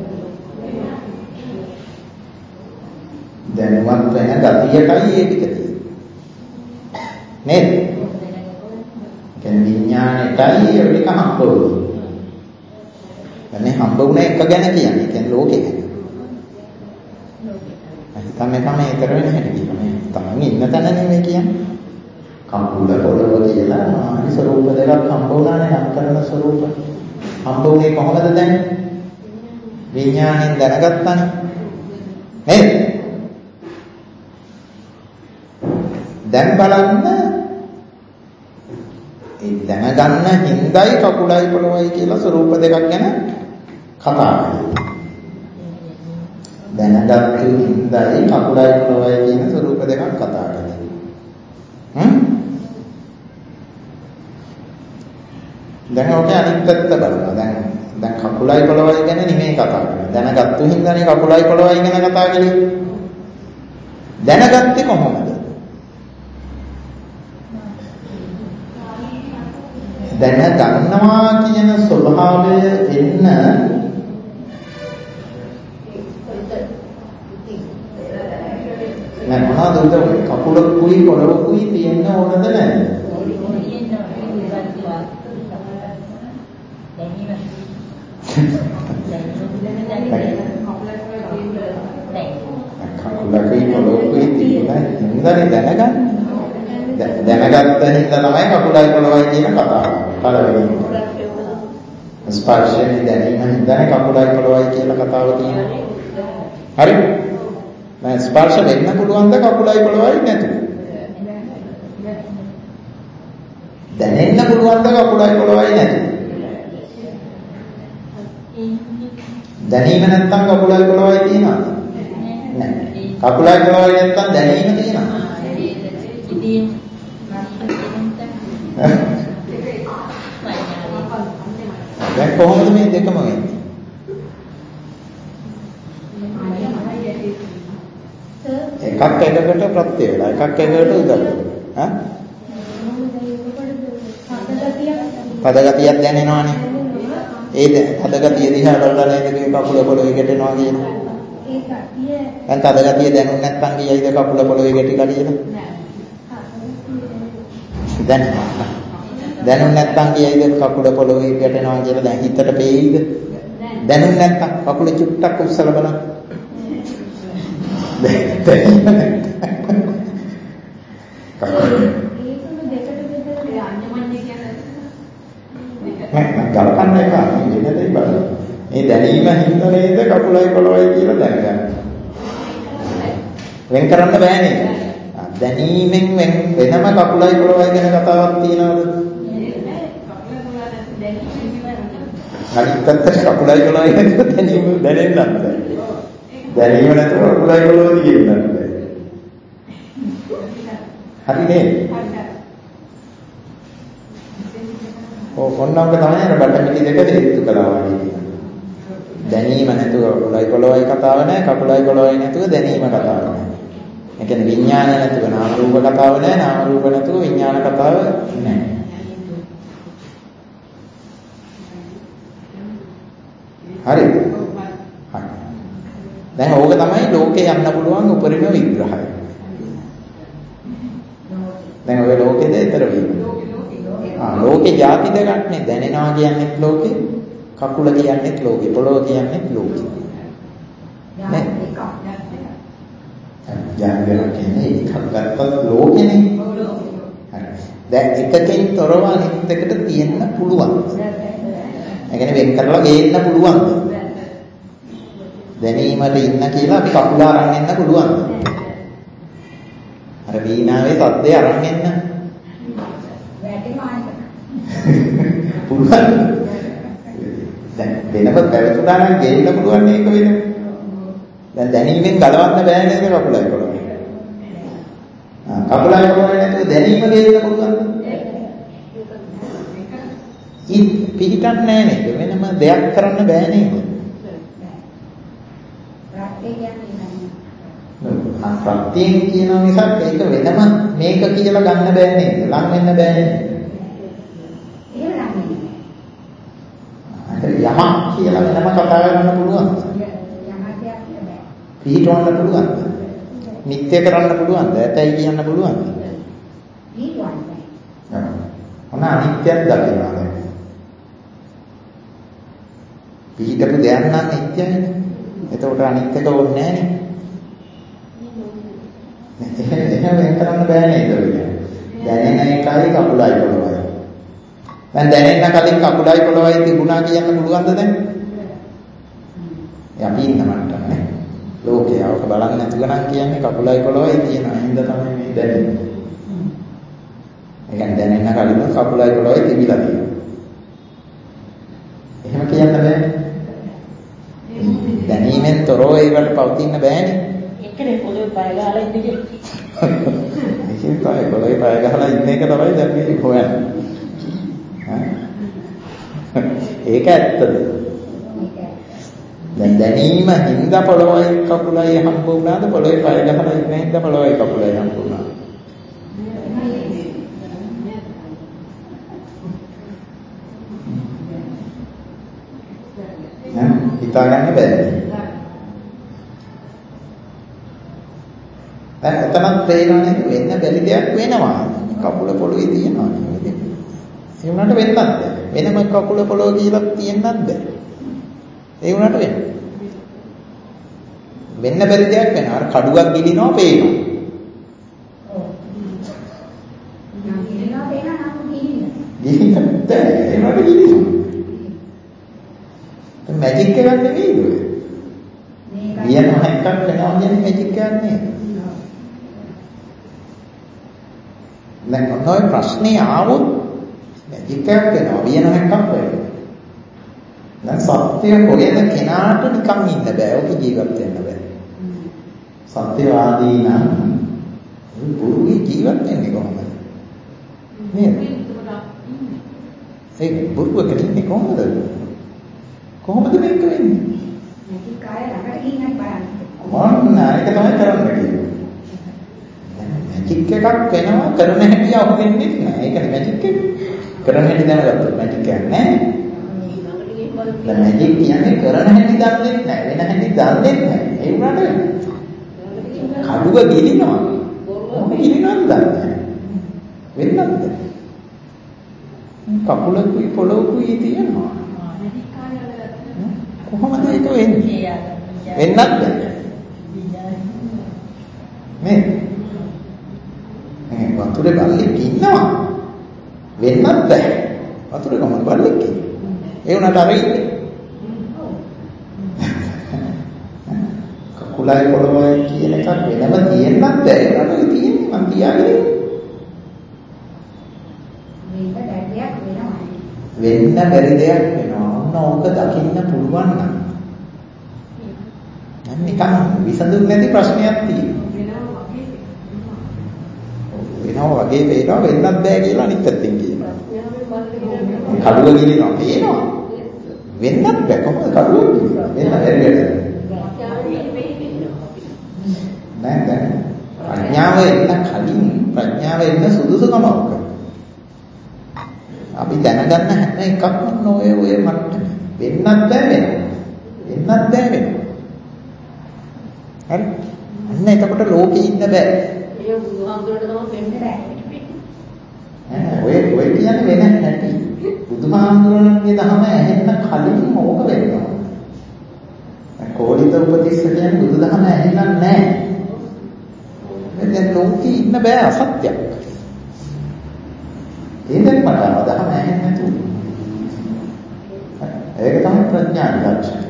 දැනුවත් වෙන ගතියටයි ඒ ටික තියෙන්නේ. නේද? කියන්නේ විඥාණයටයි ඒ ටික හම්බුනේ. දැන් හම්බ වුණ එක ගැන කියන්නේ කියන්නේ ලෝකේ ගැන. හිතන්නේ තමයි ඒතර වෙන හැටි කියන්නේ. තමයි ඉන්න තැන නෙමෙයි කියන්නේ. කම්පුල පොළව කියලා ආනි ස්වરૂප දෙකක් හම්බ වුණානේ නම් කරන ස්වરૂප. හම්බ වුණේ කොහොමද දැන්? විඥාණයෙන් දැනගත්තානේ. නේද? දැන් බලන්න ඒ දැනගන්න හිඳයි කකුලයි පොළවයි කියලා ස්වરૂප දෙකක් ගැන කතා කරනවා. දැනගත්තු හිඳයි කකුලයි පොළවයි කියන ස්වરૂප දෙකක් කතා කරනවා. දැන් ඔකේ අනිත් පැත්ත බලනවා. දැන් කකුලයි පොළවයි ගැන නෙමෙයි කතා කරන්නේ. දැනගත්තු හිඳනේ කකුලයි පොළවයි ගැන කතා කරන්නේ. දැනගත්තේ කොහොමද? දැනගන්නවා කියන ස්වභාවය එන්න මම මොනවද උදේ කකුලකුයි පොළවකුයි තියෙන්න ඕනද නැද්ද? කකුලකුයි පොළවකුයි තියෙන්න හින්දානේ දැනගන්නේ. දැනගත්ත හින්දා තමයි කකුලයි පොළවයි කියන කතාව. පළවෙනි ස්පර්ශයෙන් දැනීම හින්දානේ කකුලයි පොළවයි කියලා කතාව තියෙන්නේ. හරි? මම ස්පර්ශ වෙන්න පුළුවන්ද කකුලයි පොළවයි නැතුව? දැනෙන්න පුළුවන්ද කකුලයි පොළවයි නැතුව? දැනීම නැත්තම් කකුලයි පොළවයි තියෙනවද? නැහැ. කකුලයි පොළවයි නැත්තම් දැනීම තියෙනවද? දැන් කොහොමද මේ දෙකම වෙන්නේ? එකක් එකකට ප්‍රත්‍ය වෙලා එකක් එකකට උදව් වෙනවා. පදගතියක් දැනෙනවනේ. ඒ පදගතිය දිහා බලලා නේද කකුල පොළවේ ගැටෙනවා කියන්නේ. දැන් පදගතිය දැනුනේ නැත්නම් කියයිද කකුල පොළවේ ගැටිලා කියලා? දැනුනේ නැත්නම් කියයිද කකුල පොළවේ ගැටෙනවා කියලා දැන් හිතට පේයිද? දැනුනේ නැත්නම් කකුල චුට්ටක් උස්සලා බලන්න. ගලපන්න එක වෙන දෙයක් බලන්න. මේ දැනීම හින්දා නේද කකුලයි පොළවයි කියලා දැනගන්න. වෙන් කරන්න බෑ නේද? දැනීමෙන් වෙනම කකුලයි පොළවයි ගැන කතාවක් තියෙනවද? අනිත් පැත්තට කකුලයි පොළවයි ගැන දැනීම දැනෙන්නත් බෑ. දැනීම නැතුව කකුලයි පොළවයි තියෙන්නත් බෑ. හරි නේද? ඔන්නෝක තමයි අර බටමිටි දෙක හේතු කළා වගේ කියනවා. දැනීම නැතුව කකුලයි පොළවයි කතාව නැහැ, කකුලයි පොළවයි නැතුව දැනීම කතාව නැහැ. ඒ කියන්නේ විඥාන නැතුව නාම රූප කතාව නැහැ, නාම රූප නැතුව විඥාන කතාව නැහැ. හරිද? හරි. දැන් ඕක තමයි ලෝකේ යන්න පුළුවන් උපරිම විග්‍රහය. දැන් ඔය ලෝකෙද ඊතර වීම. ලෝකේ ಜಾති දෙකක් නේ. දැනෙනවා කියන්නේත් ලෝකේ, කකුල කියන්නේත් ලෝකේ, පොළොව කියන්නේත් ලෝකේ. නේ? ජාති දෙකක් කියන්නේ එකක් ගත්තත් ලෝකෙනේ. හරි. දැන් එකකින් තොරව අනිත් එකට තියෙන්න පුළුවන්. ඒ කියන්නේ වෙන් කරලා ගේන්න පුළුවන්ද? දැනීමට ඉන්න කියලා අපි කකුල අරන් එන්න පුළුවන්ද? අර වීණාවේ සද්දේ අරන් එන්න. පුළුවන්. දැන් වෙනම පැවතුනා නම් ගේන්න පුළුවන් මේක වෙන. දැන් දැනීමෙන් ගලවන්න බෑ නේද කකුලයි කොළවයි. කකුලයි කොළවයි නැතුව දැනීම ගේන්න පුළුවන්. පිටින් නෑ නේද? වෙනම දෙයක් කරන්න බෑ නේද? ප්‍රත්‍යයෙන් කියනවා මිසක් ඒක වෙනම මේක කියලා ගන්න බෑ නේද? ලං වෙන්න බෑ නේද? යමක් කියලා වෙනම කතා කරන්න පුළුවන්. පිටවන්න පුළුවන්. නිත්‍ය කරන්න පුළුවන්. ඇතයි කියන්න පුළුවන්. මොන අනිත්‍යයක් දකිනවා දැන්. පිටපු දෙයක් නම් නිත්‍යයිනේ. එතකොට අනිත්‍යක ඕනේ නැහැ නේ. එහෙම වෙන කරන්න බෑ නේද ඔය. දැනෙන එකයි කකුලයි පොළවයි. දැන් දැනෙන්න කලින් කකුලයි පොළවයි තිබුණා කියන්න පුළුවන්ද දැන්? අපි ඉන්න මට්ටම නේ. ලෝකේ අවක බලන්න නැතුව නම් කියන්නේ කකුලයි පොළවයි තියෙනවා. හින්දා තමයි මේ දැනෙන්නේ. ඒ කියන්නේ දැනෙන්න කලින් කකුලයි පොළවයි තිබිලා තියෙනවා. එහෙම කියන්න බෑ. දැනීමෙන් තොරව ඒවට පවතින්න බෑනේ. ඒකනේ පොළොවේ පය ගහලා ඉන්නේ. ඒකෙන් තමයි පොළොවේ පය ගහලා ඉන්න එක තමයි දැන් මේ හොයන්නේ. ඒක ඇත්තද? දැන් දැනීම හින්දා පොළොවයි කකුලයි හම්බ වුණාද? පොළොවේ පය ගහලා ඉන්න හින්දා පොළොවයි කකුලයි හම්බ වුණා. හිතා ගන්න බැහැ. දැන් ඔතනත් තේරෙන්නේ වෙන්න බැරි දෙයක් වෙනවා. කකුල පොළොවේ තියෙනවා නේද? ඒ වුණාට වෙන්නත් බැහැ. වෙනම කකුල පොළොව කියලා තියෙන්නත් බැහැ. ඒ වුණාට වෙන්න බැරි දෙයක් වෙනවා. අර කඩුවක් ගිලිනවා පේනවා. ගිලිනවා පේනවා නම් ගිලිනවා. ඒ වුණාට ගිලිනවා. මැජික් එකක් නෙවෙයි ඔය. මේක එකක් වෙනවා කියන්නේ මැජික් එකක් නෙවෙයි. දැන් ඔය ප්‍රශ්නේ ආවොත් මැජික් එකක් වෙනවා වියන එකක් වෙනවා. දැන් සත්‍ය හොයන කෙනාට නිකන් ඉන්න බෑ. ඔක ජීවත් වෙන්න බෑ. සත්‍යවාදී නම් බුරුයි ජීවත් වෙන්නේ කොහොමද? නේද? ඒ බුරුවක ඉන්නේ කොහොමද? කොහොමද මේක වෙන්නේ? මේක කාය ළඟට ගිහින් බලන්න. මොන ඒක තමයි කරන්න කියන්නේ. මැජික් එකක් වෙනවා කරන හැටි අහුවෙන්නේ නැහැ. ඒක මැජික් එක. කරන හැටි දැනගත්තොත් මැජික් එකක් නැහැ. දැන් මැජික් කියන්නේ කරන හැටි දන්නේ නැහැ. වෙන හැටි දන්නේ නැහැ. ඒ වුණාට කඩුව ගිලිනවා. කොහොම ගිලිනවද දන්නේ නැහැ. වෙන්නත් බැහැ. කකුලකුයි පොළොවකුයි තියෙනවා. කොහොමද ඒක වෙන්නේ? වෙන්නත් බැහැ. නේද? වතුරේ බල්ලෙක් ඉන්නවා. වෙන්නත් බැහැ. වතුරේ කොහොමද බල්ලෙක් ඉන්නේ? ඒ උනට අර ඉන්නේ. කකුලයි පොළොවයි කියන එකක් වෙනම තියෙන්නත් බැහැ. ඒකට තියෙන්නේ මං තියාගෙන. වෙන්න බැරි දෙයක් වෙනවා. ඕක දකින්න පුළුවන් නම් නිකන් විසඳුම් නැති ප්‍රශ්නයක් තියෙනවා. වෙනවා වගේ පේනවා වෙන්නත් බෑ කියලා අනිත් පැත්තෙන් කියනවා. කඩුව ගිලිනවා පේනවා. වෙන්නත් බෑ කොහොමද කඩුව ගිලිනවා? වෙන්න බැරි වැඩ. නෑ දැන් ප්‍රඥාව එන්න කලින් ප්‍රඥාව එන්න සුදුසුකම ඔක. අපි දැනගන්න හැම එකක්ම ඔය මට්ටම වෙන්නත් බෑ වෙනවා. වෙන්නත් බෑ වෙනවා. හරි? අන්න එතකොට ලෝකේ ඉන්න බෑ. ඒ බුදුහාමුදුරට තමයි වෙන්නේ ඔය කියන්නේ වෙන නැති. බුදුහාමුදුරන්ගේ ධර්ම ඇහෙන්න කලින් ඕක වෙනවා. කෝලිත උපතිස්ස කියන්නේ බුදුදහම ඇහෙන්න නැහැ. දැන් ලෝකේ ඉන්න බෑ අසත්‍යයක්. ඒ දැක්මට අදහම ඇහෙන්නේ නැතුව. ඒක තමයි ප්‍රඥා ලක්ෂණය.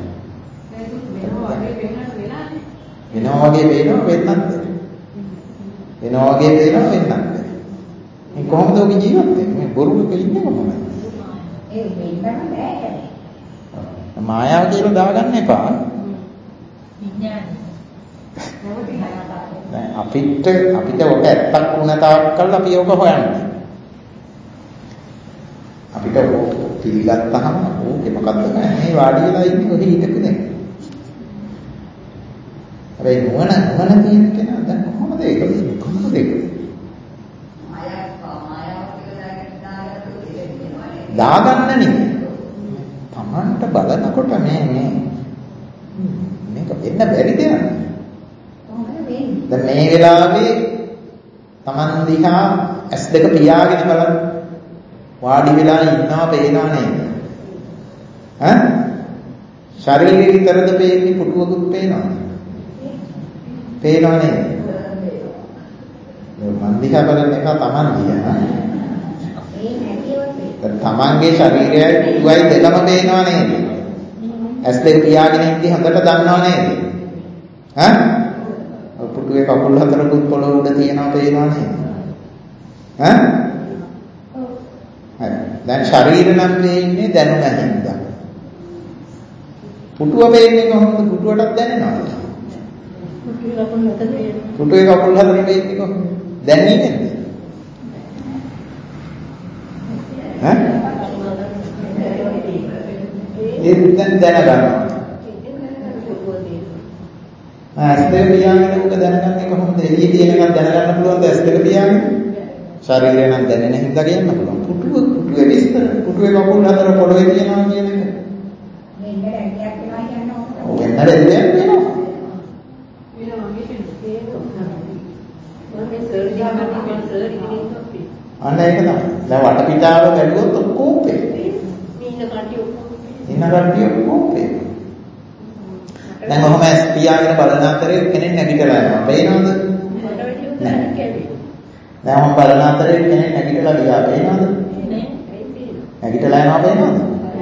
වෙනවා වගේ පේනවා වෙන්නත් බැහැ. වෙනවා වගේ පේනවා වෙන්නත් බැහැ. මේ කොහොමද ඔබ ජීවත් වෙන්නේ? මේ බොරුක ඉන්නේ කොහොමද? ඒ වෙන්නම බෑ. මායාව කියලා දාගන්න එපා. විඥානය. අපිට ඔක ඇත්තක් වුණ තාක්කල් අපි ඔක හොයන්නේ. අපිට ඔක පිළිගත්තාම ඕකේ මොකද්ද මේ වාඩි වෙලා ඉන්නේ ඔහි ඉඳකුනේ. හැබැයි නුවණ තියෙන කෙනා දැන් කොහොමද ඒක වෙන්නේ? කොහොමද ඒක? මායාව කියලා දාගන්න නෙමෙයි. Tamanට බලනකොට මේක වෙන්න බැරි දෙයක්. දැන් මේ වෙලාවේ Taman දිහා S2 පියාගෙන බලන්න. වාඩි වෙලා ඉන්නවා පේනවා නේද? ඈ? ශරීරය විතරද පේන්නේ පුටුවකුත් පේනවා. පේනවා නේද? මන් දිහා බලන එක Taman දිහා. තමන්ගේ ශරීරයයි පුටුවයි දෙකම පේනවා නේද? S2 පියාගෙන ඉඳි හොඳට දන්නව නේද? ඈ? පුටුවේ කකුල් හතරකුත් පොළොව උඩ තියනවා පේනවා නේද? ඈ? හරි. දැන් ශරීර නම් පේන්නේ දැනුම හින්දා. පුටුව පේන්නේ කොහොමද? පුටුවටත් දැනෙනවද? පුටුවේ කකුල් හතර පේන්නේ කොහොමද? දැනෙන්නේ නැද්ද? ඒ දැනගන්නවා. S2 පියාගෙන උක දැනගන්නේ කොහොමද? එළිය තියෙන එකක් දැනගන්න පුළුවන්ද S2 පියාගෙන? ශරීරය නම් දැනෙන හින්දා කියන්න පුළුවන්. පුටුවේ විස්තර. පුටුවේ කකුල් හතර පොළවේ තියෙනවා කියන එක. මෙන්න රැකියක් වෙනවා කියන්නේ ඕක. වෙන්න රැකියක් වෙනවා. අන්න ඒක තමයි. දැන් වටපිටාව බැලුවොත් ඔක්කොම පේනවා. ඉන්න කට්ටිය ඔක්කොම පේනවා. දැන් ඔහම පියාගෙන බලන අතරේ කෙනෙක් නැගිටලා යනවා. පේනවද? නැහැ. දැන් ඔහම බලන අතරේ කෙනෙක් නැගිටලා ගියා. පේනවද? නැගිටලා යනවා පේනවද?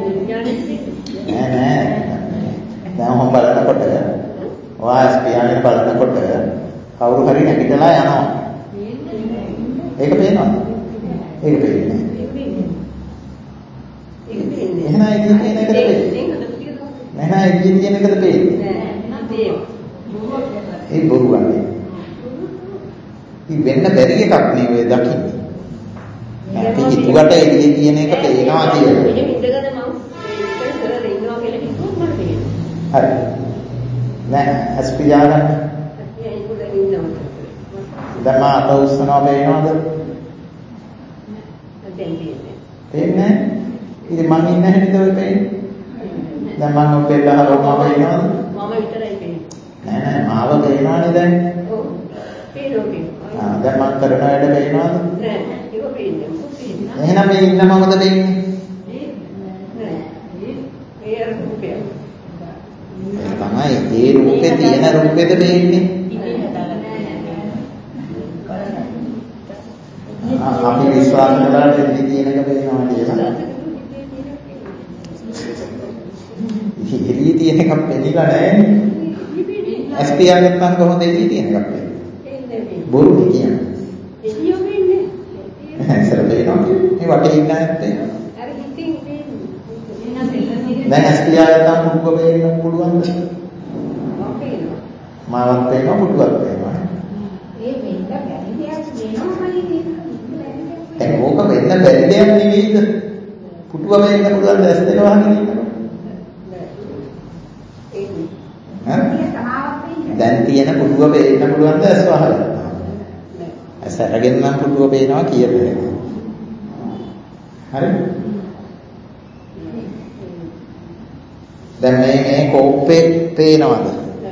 නෑ. දැන් ඔහම බලනකොට වාස් පියාගෙන බලනකොට කවුරු හරි නැගිටලා යනවා. ඒක පේනවද? ඒක පේන්නේ. එහෙනම් ඒක කියන එකද පේන්නේ? නැහැ ඒක කියන එකද පේන්නේ? ඒ බොරුවන්නේ. වෙන්න බැරි එකක් නේ ඔය දකින්නේ. අපි හිතුවට එළියේ කියන එක පේනවා කියලා. හරි. නෑ ඇස් පියාගන්න. දැන් මා අත උස්සනවා පේනවද? පේන්නේ? ඉතින් මං ඉන්න හැටිද ඔය පේන්නේ? දැන් මම ඔය පෙළ හරවනවා පේනවද? මම විතරයි පේන්නේ. නෑ මාව පේනවනේ දැන්. ඔව්. පේනවා. දැන් මම කරන වැඩ පේනවද? නෑ ඒක පේන්නේ. එහෙනම් මේ ඉන්න මමද වෙන්නේ? ඒ රූපය. තමයි ඒ රූපේ තියෙන රූපෙද වෙන්නේ? අපි විශ්වාස කරලා ඉඳි තියෙන එක පේනවා කියලා. එළියේ තියෙන එකක් පෙන්නලා නැහැ. ඇස් පියාගත්තම කොහොමද එළියේ තියෙන එකක් පෙන්නේ? බොරු කියන්නේ. එළිය වෙන්නේ. ඇසර පේනවා. මේ වටේ ඉන්න ඇත්තේ. අර හිතින් වෙන්නේ. දැන් ඇස් පියාගත්තම පුටුව පේන්න පුළුවන්ද? මාවත් පේනවා පුටුවක් පේනවා. ඒ වෙන්න බැරි දෙයක් වෙනවමයි නේද? දැන් ඕක වෙන්න බැරි දෙයක් නෙවෙයිද? පුටුව පේන්න පුළුවන් ඇස් දෙක වහගෙන ඉන්නකොට. දැන් තියෙන පුටුව පේන්න පුළුවන්ද ඇස් වහලා? ඇස් අරගෙන නම් පුටුව පේනවා කියන්නේ. හරි? දැන් මේ කෝප්පේ පේනවද?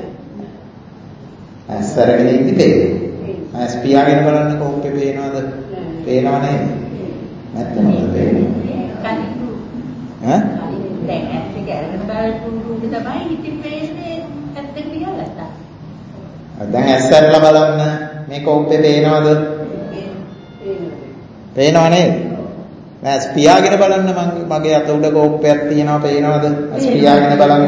ඇස් අරගෙන ඉඳි පේනවා. ඇස් පියාගෙන බලන්න කෝප්පේ පේනවද? පේනව නේද? නැත්නම් මොකද පේන්නේ? ඈ? දැන් ඇස් එක අරගෙන බලන පුරුදු තමයි ඉතින් පේන්නේ ඇත්තට පියාගත්තා. දැන් ඇස් අරලා බලන්න මේ කෝප්පේ පේනවද? පේනව නේද? නෑ ස්පියාගෙන බලන්න මගේ අත උඩ කෝප්පයක් තියෙනවා පේනවද? ස්පියාගෙන බලන්න.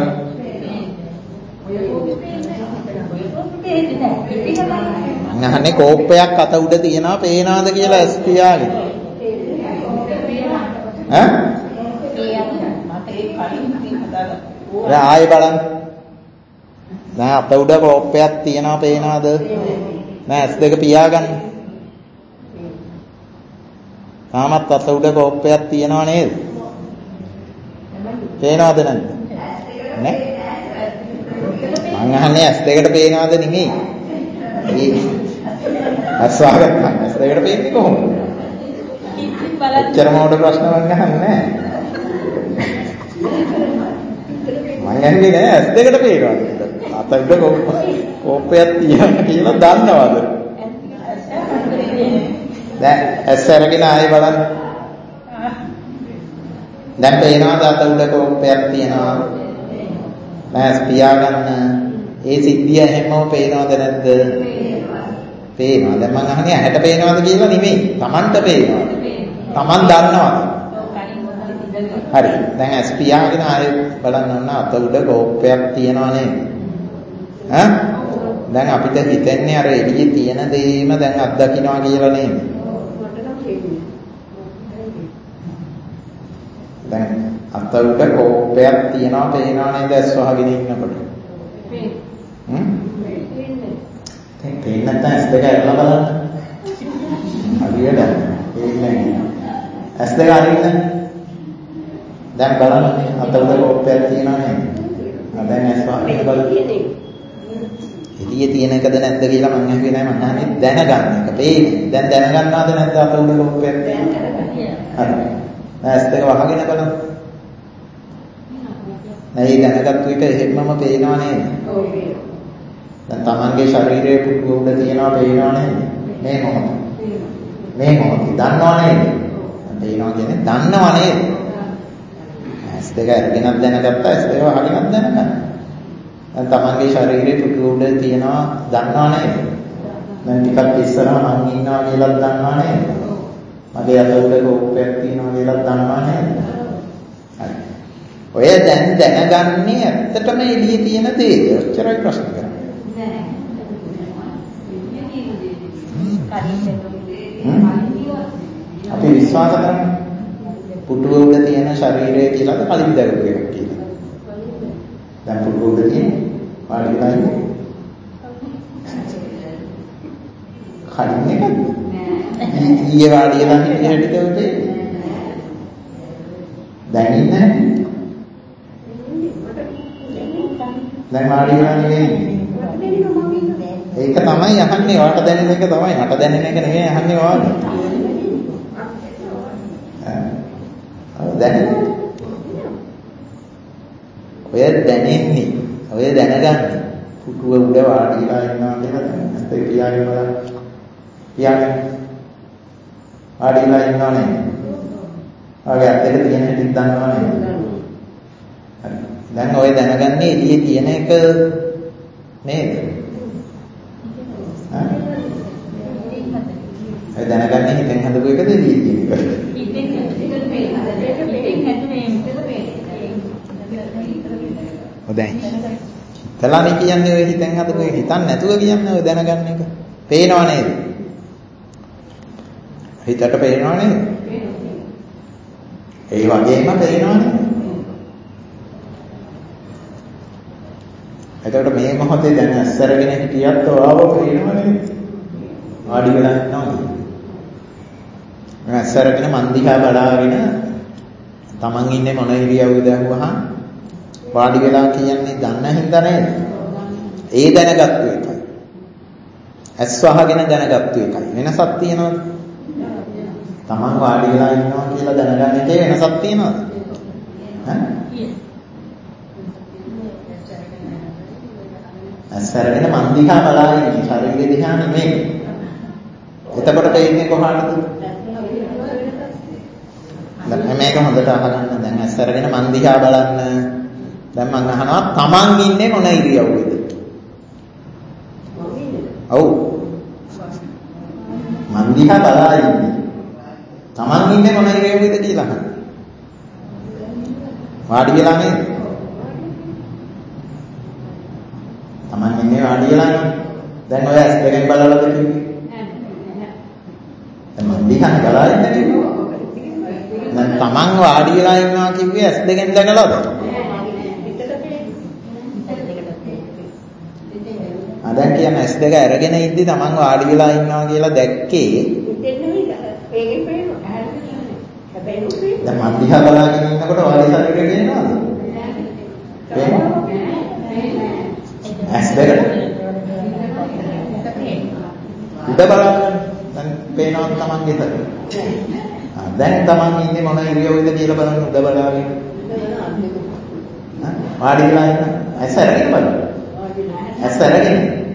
නැහනේ කෝප්පයක් අත උඩ තියෙනවා පේනවද කියලා ස්පියාගෙන. ඈ? ආයෙ බලන්න. නෑ අත උඩ කෝප්පයක් තියෙනවා පේනවද? නෑ S2 පියාගන්න. තාමත් අත උඩ කෝප්පයක් තියෙනව නේද? පේනවද නැද්ද? නෑ. මං අහන්නේ S2කට පේනවද නෙමෙයි. අස්වාගත්තා. S2කට පේන්නේ කොහොමද? එච්චර මොඩ ප්‍රශ්න මං අහන්නේ නෑ. මං අහන්නේ නෑ S2කට පේනවද? අත උඩ කෝප්පයක් තියෙනවා කියලා දන්නවද? දැන් ඇස් අරගෙන ආයෙ බලන්න. දැන් පේනවද අත උඩ කෝප්පයක් තියෙනවා? දැන් පියාගන්න. ඒ සිද්ධිය හැමෝම පේනවද නැද්ද? පේනවා. දැන් මං අහන්නේ ඇහැට පේනවද කියලා නෙමෙයි. Tamanට පේනවා. Taman දන්නවද? හරි. දැන් ඇස් පියාගෙන ආයෙ බලන්න ඕන අත උඩ කෝප්පයක් තියෙනවා නේද? ඈ? දැන් අපිට හිතන්නේ අර එළියේ තියෙන දේම දැන් අත්දකින්නවා කියලා නේද? දැන් අත උඩ කෝප්පයක් තියනවා පේනවා නේද ඇස් වහගෙන ඉන්නකොට? දැන් පේන්නේ නැත්නම් ඇස් දෙක අරලා බලන්න. හරියට පේන්නේ ඇස් දෙක අරින්න. දැන් බලන්න අත උඩ කෝප්පයක් තියනවා නේද? දැන් ඇස් වහගෙන බලන්න. එළියේ තියෙන එකද නැද්ද කියලා මම අහුවේ නැහැ මම අහන්නේ දැනගන්න එක. පේන්නේ. දැන් දැනගන්නවද නැද්ද අත උඩ කෝප්පයක් තියෙනවා? හරි. ඇස් දෙක වහගෙන බලන්න. නැයි දැනගත්තු එක එහෙමම පේනවා නේද? ඔව් පේනවා. දැන් තමන්ගේ ශරීරයේ පුටුව උඩ තියෙනවා පේනවා නේද? මේ මොහොත. මේ මොහොත දන්නවා නේද? පේනවා කියන්නේ දන්නවා නේද? ඇස් දෙක අරගෙනත් දැනගත්තා ඇස් දෙක වහගෙනත් දැනගන්නවා. දැන් තමන්ගේ ශරීරයේ පුටුව උඩ තියෙනවා දන්නවා නේද? දැන් ටිකක් ඉස්සරහා මං ඉන්නවා කියලා දන්නවා නේද? මගේ අත උඩ කෝප්පයක් තියෙනවා කියලා දන්නවා නේද? හරි. ඔය දැන් දැනගන්නේ ඇත්තටම එළියේ තියෙන දේද? ඔච්චරයි ප්‍රශ්න කරන්නේ. අපි විශ්වාස කරන්නේ පුටුව උඩ තියෙන ශරීරය කියලාද කලින් දැකපු එකක් කියලා. දැන් පුටුව උඩ තියෙන වාඩි වෙලා ඉන්නේ. කලින් එකද? ඊයේ වාඩි වෙලා හිටිය හැටිද උදේ? දැන් ඉන්නේ. දැන් වාඩි වෙලා නෙවෙයි. ඒක තමයි අහන්නේ වාට දැනෙන එක තමයි. මට දැනෙන එක නෙවෙයි අහන්නේ වාට. දැනෙන්නේ. ඔය දැනෙන්නේ. ඔය දැනගන්නේ. පුටුව උඩ වාඩි වෙලා ඉන්නවා කියලා දැන් ඇත්තට පියාගෙන බලන්න. පියාගෙන වාඩි වෙලා ඉන්නවා නේද? ඔයගේ අත් දෙක තියෙන හැටි දන්නවා නේද? හරි. දැන් ඔය දැනගන්නේ එළියේ තියෙන එක නේද? හා? ඔය දැනගන්නේ හිතෙන් හදපු එකද එළියේ තියෙන එක? හිතෙන් හොඳයි. තලානේ කියන්නේ ඔය හිතෙන් හදපු එක හිතන්නේ නැතුව කියන්නේ ඔය දැනගන්න එක. පේනව නේද? හිතට පේනව නේද? ඒ වගේම පේනව නේද? එතකොට මේ මොහොතේ දැන් ඇස්සරගෙන හිටියත් ඔයාව පේනව නේද? වාඩි වෙලා ඉන්නවා. ඇස්සරගෙන මන් දිහා බලාගෙන තමන් ඉන්නේ මොන ඉරියව්වද අහුවහම වාඩි වෙලා කියන්නේ දන්න හින්දා නේද? ඒ දැනගත්තු එකයි. ඇස් වහගෙන දැනගත්තු එකයි. වෙනසක් තියෙනවද? තමන් වාඩි වෙලා ඉන්නවා කියලා දැනගන්න එකේ වෙනසක් තියෙනවද? ඈ? ඇස් අරගෙන මන් දිහා බලාගෙන ඉන්නේ ශරීරය දිහා නෙමෙයි. එතකොට පේන්නේ කොහාටද? දැන් මේක හොඳට අහගන්න. දැන් ඇස් අරගෙන මන් දිහා බලන්න. දැන් මං අහනවා තමන් ඉන්නේ මොන ඉරියව්වේද? ඔව්. මන් දිහා බලා ඉන්නේ. තමන් ඉන්නේ මොන ඉරියව්වෙද කියලා අහන්න. වාඩි වෙලා නේද? තමන් ඉන්නේ වාඩි වෙලා නේද? දැන් ඔය ඇස් දෙකෙන් බලලාද කිව්වේ? තමන් දිහා බලලා ඉන්නේ කිව්වේ. දැන් තමන් වාඩි වෙලා ඉන්නවා කිව්වේ ඇස් දෙකෙන් දැකලාද? දැන් කියන්නේ ඇස් දෙක අරගෙන ඉද්දි තමන් වාඩි වෙලා ඉන්නවා කියලා දැක්කේ දැන් මන් දිහා බලාගෙන ඉන්නකොට වාඩි ශරීරය පේනවද? ඇස් දෙක උඩ බලාගෙන දැන් පේනවද තමන්ගේ ශරීරය? දැන් තමන් ඉන්නේ මොන ඉරියව්වෙද කියලා බලන්න උඩ බලාගෙන. වාඩි වෙලා ඉන්න ඇස් අරගෙන බලන්න. ඇස් අරගෙන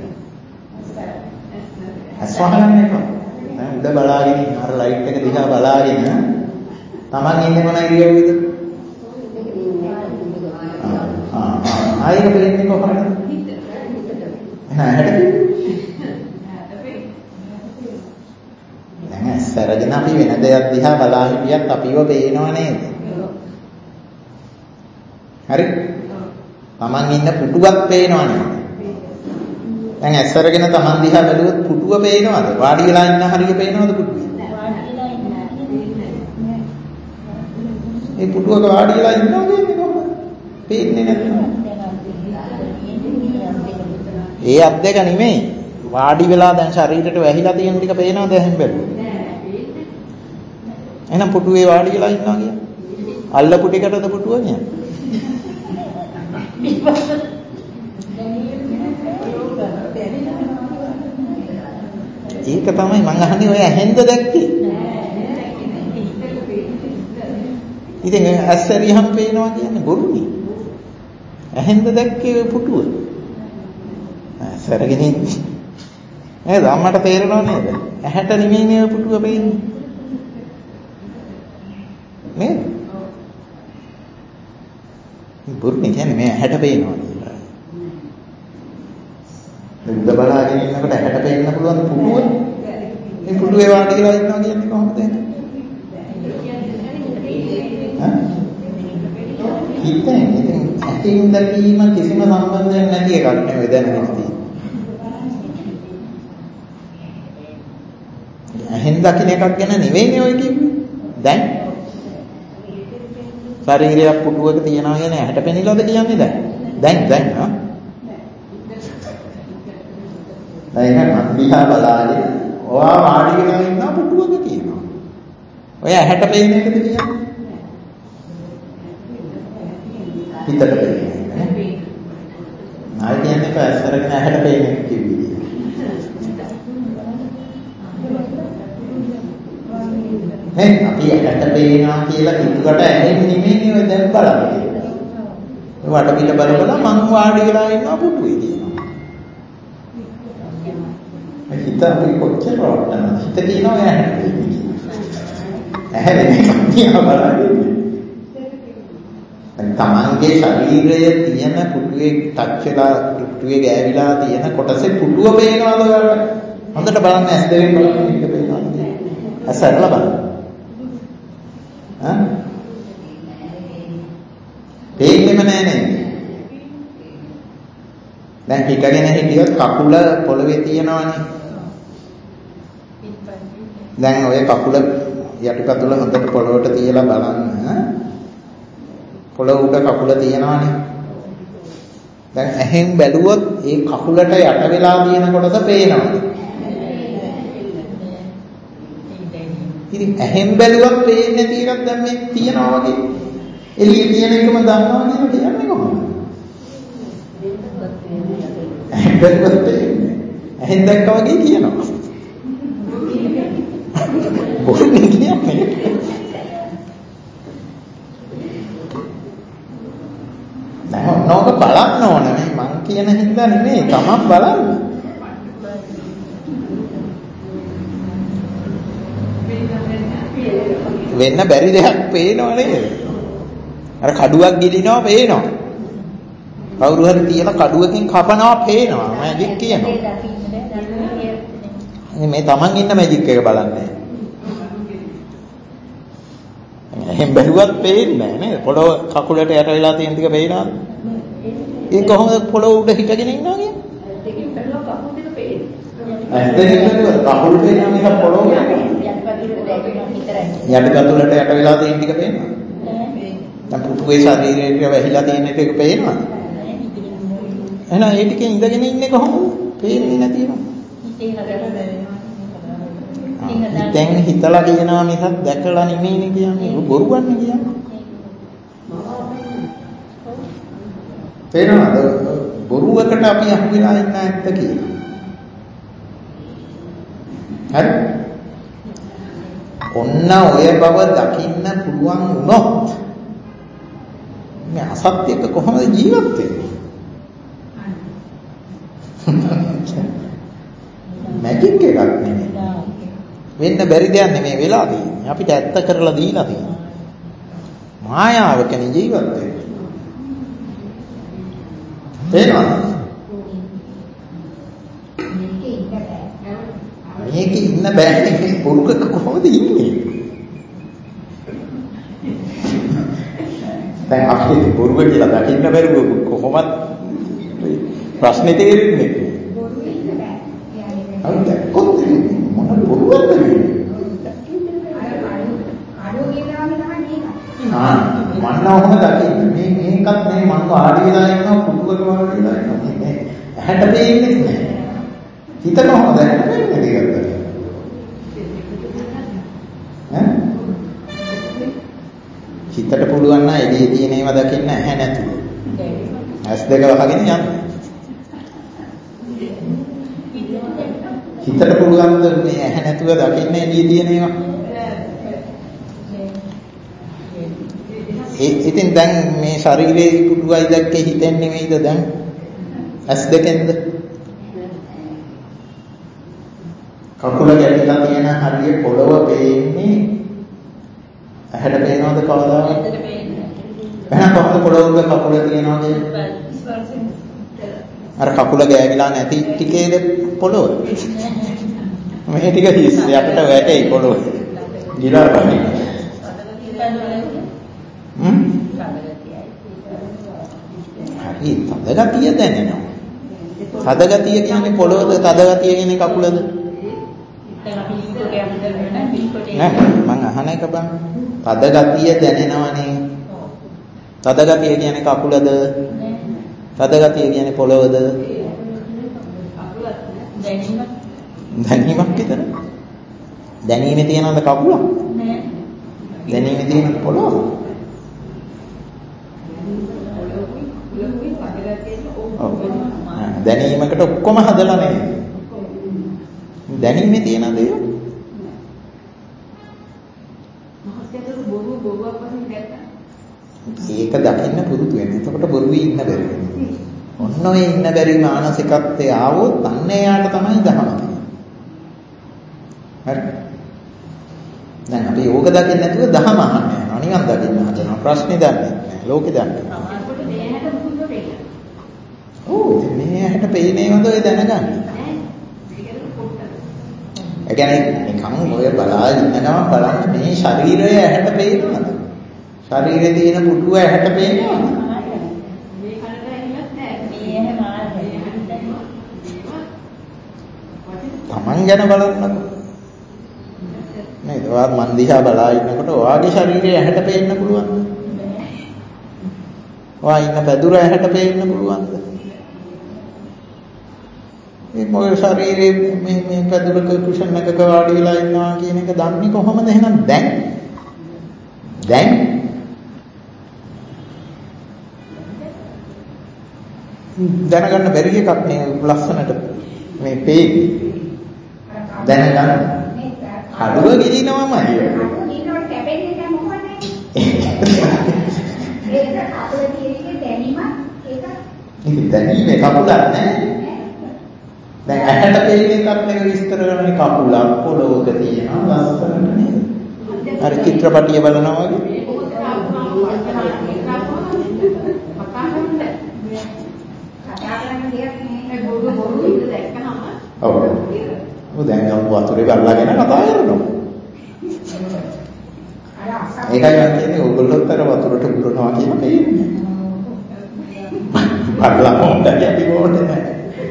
ඇස් වහගන්න එපා. දැන් උඩ බලාගෙන අර ලයිට් එක දිහා බලාගෙන තමන් ඉන්නේ මොන ඉරියව්වෙද? ආයෙත් වෙන්නේ කොහොමද? නෑ දැන් ඇස් අරගෙන අපි වෙන දෙයක් දිහා බලා හිටියත් අපිව පේනව නේද? හරි? තමන් ඉන්න පුටුවක් පේනව නේද? දැන් ඇස් අරගෙන තමන් දිහා බැලුවොත් පුටුව පේනවද? වාඩි වෙලා ඉන්න හරිය පේනවද පුටුවේ? මේ පුටුවක වාඩි වෙලා ඉන්නවා කියන්නේ කොහොමද? පේන්නේ නැත්නම්. ඒ අත් දෙක නෙමෙයි. වාඩි වෙලා දැන් ශරීරයට වැහිලා තියෙන ටික පේනවද එහෙන් බැලුවොත්? එහෙනම් පුටුවේ වාඩි වෙලා ඉන්නවා කියන්නේ. අල්ලපු ටිකටද පුටුව කියන්නේ? ඒක තමයි මං අහන්නේ ඔය ඇහෙන්ද දැක්කේ? ඉතින් ඇස් ඇරියහම පේනවා කියන්නේ බොරුනේ. ඇහෙන්ද දැක්කේ ඔය පුටුව? ඇස් අරගෙන ඉන්නේ. නේද? අම්මට තේරෙනව නේද? ඇහැට නෙමෙයිනේ ඔය පුටුව පේන්නේ. නේද? බොරුනේ කියන්නේ මේ ඇහැට පේනවා කියලා. උඩ බලාගෙන ඉන්නකොට ඇහැට පේන්න පුළුවන් පුටුව. මේ පුටුවේ වාඩි වෙලා ඉන්නවා කියන්නේ කොහොමද එහෙනම්? හිතෙන් ඉතින් ඇතින් දැකීම කිසිම සම්බන්ධයක් නැති එකක් නෙවෙයි දැනගෙන තියෙන්නේ. ඇහෙන් දකින්න එකක් ගැන නෙවෙයිනේ ඔය කිව්වේ. දැන් ශරීරයක් පුටුවක තියනවා කියන්නේ ඇහැට පෙනිලාද කියන්නේ දැන් හා දැන් මන් දිහා බලාගෙන ඔයා වාඩි වෙලා ඉන්නා පුටුවක තියෙනවා. ඔය ඇහැට පෙන්නේ එකද කියන්නේ? හිතට පෙන්නේ නේ. නායි කියන්නේ පැසරගෙන ඇහැට පෙන්නේ කිව්වේ. නේ අපි ඇහැට පේනවා කියලා හිතුවට ඇහෙන් නෙමෙයි ඔය දැන් බලන්නේ. ඔය වටපිට බලලා මං වාඩි වෙලා ඉන්නවා පුටුවේ කියනවා. හිත අපි කොච්චර වටනද? හිත කියනවා ඇහැට පේන්නේ. ඇහැරෙන්නේ කියලා බලන්නේ. තමන්ගේ ශරීරයේ තියෙන පුටුවේ ටච් වෙලා පුටුවේ ගෑවිලා තියෙන කොටසේ පුටුව පේනවද ඔයාලට? හොඳට බලන්න ඇස් දෙකෙන් බලන්න මේක පේනවද? ඇස් අරලා බලන්න. හා? පේන්නේම නෑ නේද? දැන් හිටගෙන හිටියොත් කකුල පොළවේ තියෙනවනේ. දැන් ඔය කකුල යටිපතුල හොඳට පොළොවට තියලා බලන්න. පොළොව උඩ කකුල තියෙනවනේ. දැන් ඇහෙන් බැලුවොත් ඒ කකුලට යට වෙලා තියෙන කොටස පේනවා. ඉතින් ඇහෙන් බැලුවත් පේන්නේ නැති එකක් දැන් මේ තියනවා වගේ. එළියේ තියෙන එකම දන්නවා කියන කියන්නේ කොහොමද? ඇහෙන් බැලුවත් පේන්නේ. ඇහෙන් දැක්කා වගේ කියනවා. බොරුනේ කියන්නේ. නෝක බලන්න ඕන නේ මං කියන හින්දා නෙමෙයි තමන් බලන්න. වෙන්න බැරි දෙයක් පේනව නේද? අර කඩුවක් ගිලිනවා පේනවා. කවුරු හරි තියලා කඩුවකින් කපනවා පේනවා. මැජික් කියනවා. මේ තමන් ඉන්න මැජික් එක බලන්නේ. එහෙන් බැලුවත් පේන්නේ නැහැ නේද? පොළොව කකුලට යට වෙලා තියෙන ටික පේනවද? ඒ කොහොමද පොළොව උඩ හිටගෙන ඉන්නවා කියන්නේ? දෙකෙන් බැලුවා කකුල් දෙක පේන්නේ. ඇත්තටම කකුල් පේනවා මිසක් පොළොව යටිපතුලට යට වෙලා තියෙන ටික පේනවද? දැන් පුතුගේ ශරීරයට වැහිලා තියෙන ටික පේනවද? එහෙනම් ඒ ටිකේ ඉඳගෙන ඉන්නේ කොහොමද? පේන්නේ නැතිනවා. දැන් හිතලා කියනවා මිසක් දැකලා නෙමෙයිනේ කියන්නේ. බොරුවන්නේ කියන්නේ. තේරෙනවද? බොරුවකට අපි අහුවෙලා ඉන්න ඇත්ත කියලා. හරි? ඔන්න ඔය බව දකින්න පුළුවන් වුණොත් මේ අසත්‍යක කොහොමද ජීවත් වෙන්නේ? මැජික් එකක් නෙමෙයි. වෙන්න බැරි දෙයක් නෙමෙයි වෙලා තියෙන්නේ. අපිට ඇත්ත කරලා දීලා තියෙනවා. මායාවකනේ ජීවත් වෙන්නේ. තේරෙනවද? මේකේ ඉන්න බෑනේ මේ පුරුකක කොහොමද ඉන්නේ? දැන් අපිට පුරුක කියලා දකින්න බැරුව කොහොමද ප්‍රශ්නේ තේරෙන්නේ? බොරුවේ ඉන්න බෑ. හරිද? කොහොමද මොන බොරුවක්ද මේ? අඩෝ කියනවා තමයි මේක. මන්න ඔහොම දකින්න. මේකත් මේ මන්න ආඩි වෙලා ඉන්නවා පුරුකක වගේ වෙලා ඉන්නවා. මේ ඇහැට පේන්නේ නැහැ. හිත කොහොමද ඇහැට පේන්නේ කියලා? හිතට පුළුවන් නම් එළියේ තියෙන ඒවා දකින්න ඇහැ නැතුව. ඇස් දෙක වහගෙන යන්න. හිතට පුළුවන් මේ ඇහැ නැතුව දකින්න එළියේ තියෙන ඒවා. ඉතින් දැන් මේ ශරීරයේ පුඩුවයි දැක්කේ හිතෙන් නෙමෙයිද දැන්? ඇස් දෙකෙන්ද? කකුල ගැටලා තියෙන හරිය පොළව පේන්නේ ඇහැට පේනවද කවදාවත්? ඇත්තට පේන්නේ එහෙනම් කොහොමද පොළොව උඩ කකුල තියනවා කියන්නේ? අර කකුල ගෑවිලා නැති ටිකේද පොළොව? මේ ටික හිස් යකට වැටේ පොළොව. ගිලා තමයි. හරි තද ගතිය දැනෙනවා. තද ගතිය කියන්නේ පොළොවද තද ගතිය කියන්නේ කකුලද? නෑ මං අහන එක බං. තද ගතිය දැනෙනවනේ. තද ගතිය කියන්නේ කකුලද? තද ගතිය කියන්නේ පොළොවද? දැනීමක් විතර. දැනීමේ තියෙනවද කකුලක්? නෑ. දැනීමේ තියෙනවද පොළොව? දැනීමකට ඔක්කොම හදලා නෙමෙයි. දැනීමේ තියෙනද ඒක? ඒක දකින්න පුරුදු වෙන්න. එතකොට බොරුවේ ඉන්න බැරි වෙනවා. ඔන්න ඔය ඉන්න බැරි මානසිකත්වයේ ආවොත් අන්න එයාට තමයි දහම තියෙන්නේ. හරි. දැන් අපි යෝග දකින්න නැතුව දහම අහන්න යනවා. නිකන් දකින්න හදනවා. ප්‍රශ්නේ දන්නේ නැහැ. ලෝකෙ දන්නේ නැහැ. ඔව් මේ ඇහැට පේන්නේ වද ඔය දැනගන්න. ඒ කියන්නේ නිකන් ඔය බලා ඉන්න ගමන් බලන්න මේ ශරීරය ඇහැට පේනවද? ශරීරයේ තියෙන පුටුව ඇහැට පේනවද? මේ කනට ඇහිලත් නැහැ. මේ ඇහැ මාර්ගය. Taman ගැන බලන්නකො. නේද? ඔයා මන් දිහා බලා ඉන්නකොට ඔයාගේ ශරීරය ඇහැට පේන්න පුළුවන්ද? ඔයා ඉන්න පැදුර ඇහැට පේන්න පුළුවන්ද? මේ මොකද ශරීරයේ මේ පැදුරක කුෂන් එකක වාඩි වෙලා ඉන්නවා කියන එක දන්නේ කොහොමද එහෙනම් දැන් දැනගන්න බැරි එකක් මේ ලස්සනට මේ පේන්නේ දැනගන්න අඩුව ගිරිනවමයි අඩුව ගිරිනවට කැපෙන්නේ නැහැ මොකක්ද? ඒක කකුල තියෙන්නේ දැනීම ඒක. ඉතින් දැනීමේ කකුලක් නැහැ. දැන් ඇහැට පේන එකත් එක විස්තර කරන්නේ කකුලක් පොළොවක තියෙනවා ලස්සනට නේද? අර චිත්‍රපටිය බලනවා වගේ. ඔව්. දැන් වතුරේ බලලාගෙන කතා කරනවා. ඒකයි මම කියන්නේ ඕගොල්ලොත් අර වතුරට උරුනවා කියන පේන්නේ. බලලා මොකටද අපි ඕනේ නැහැ.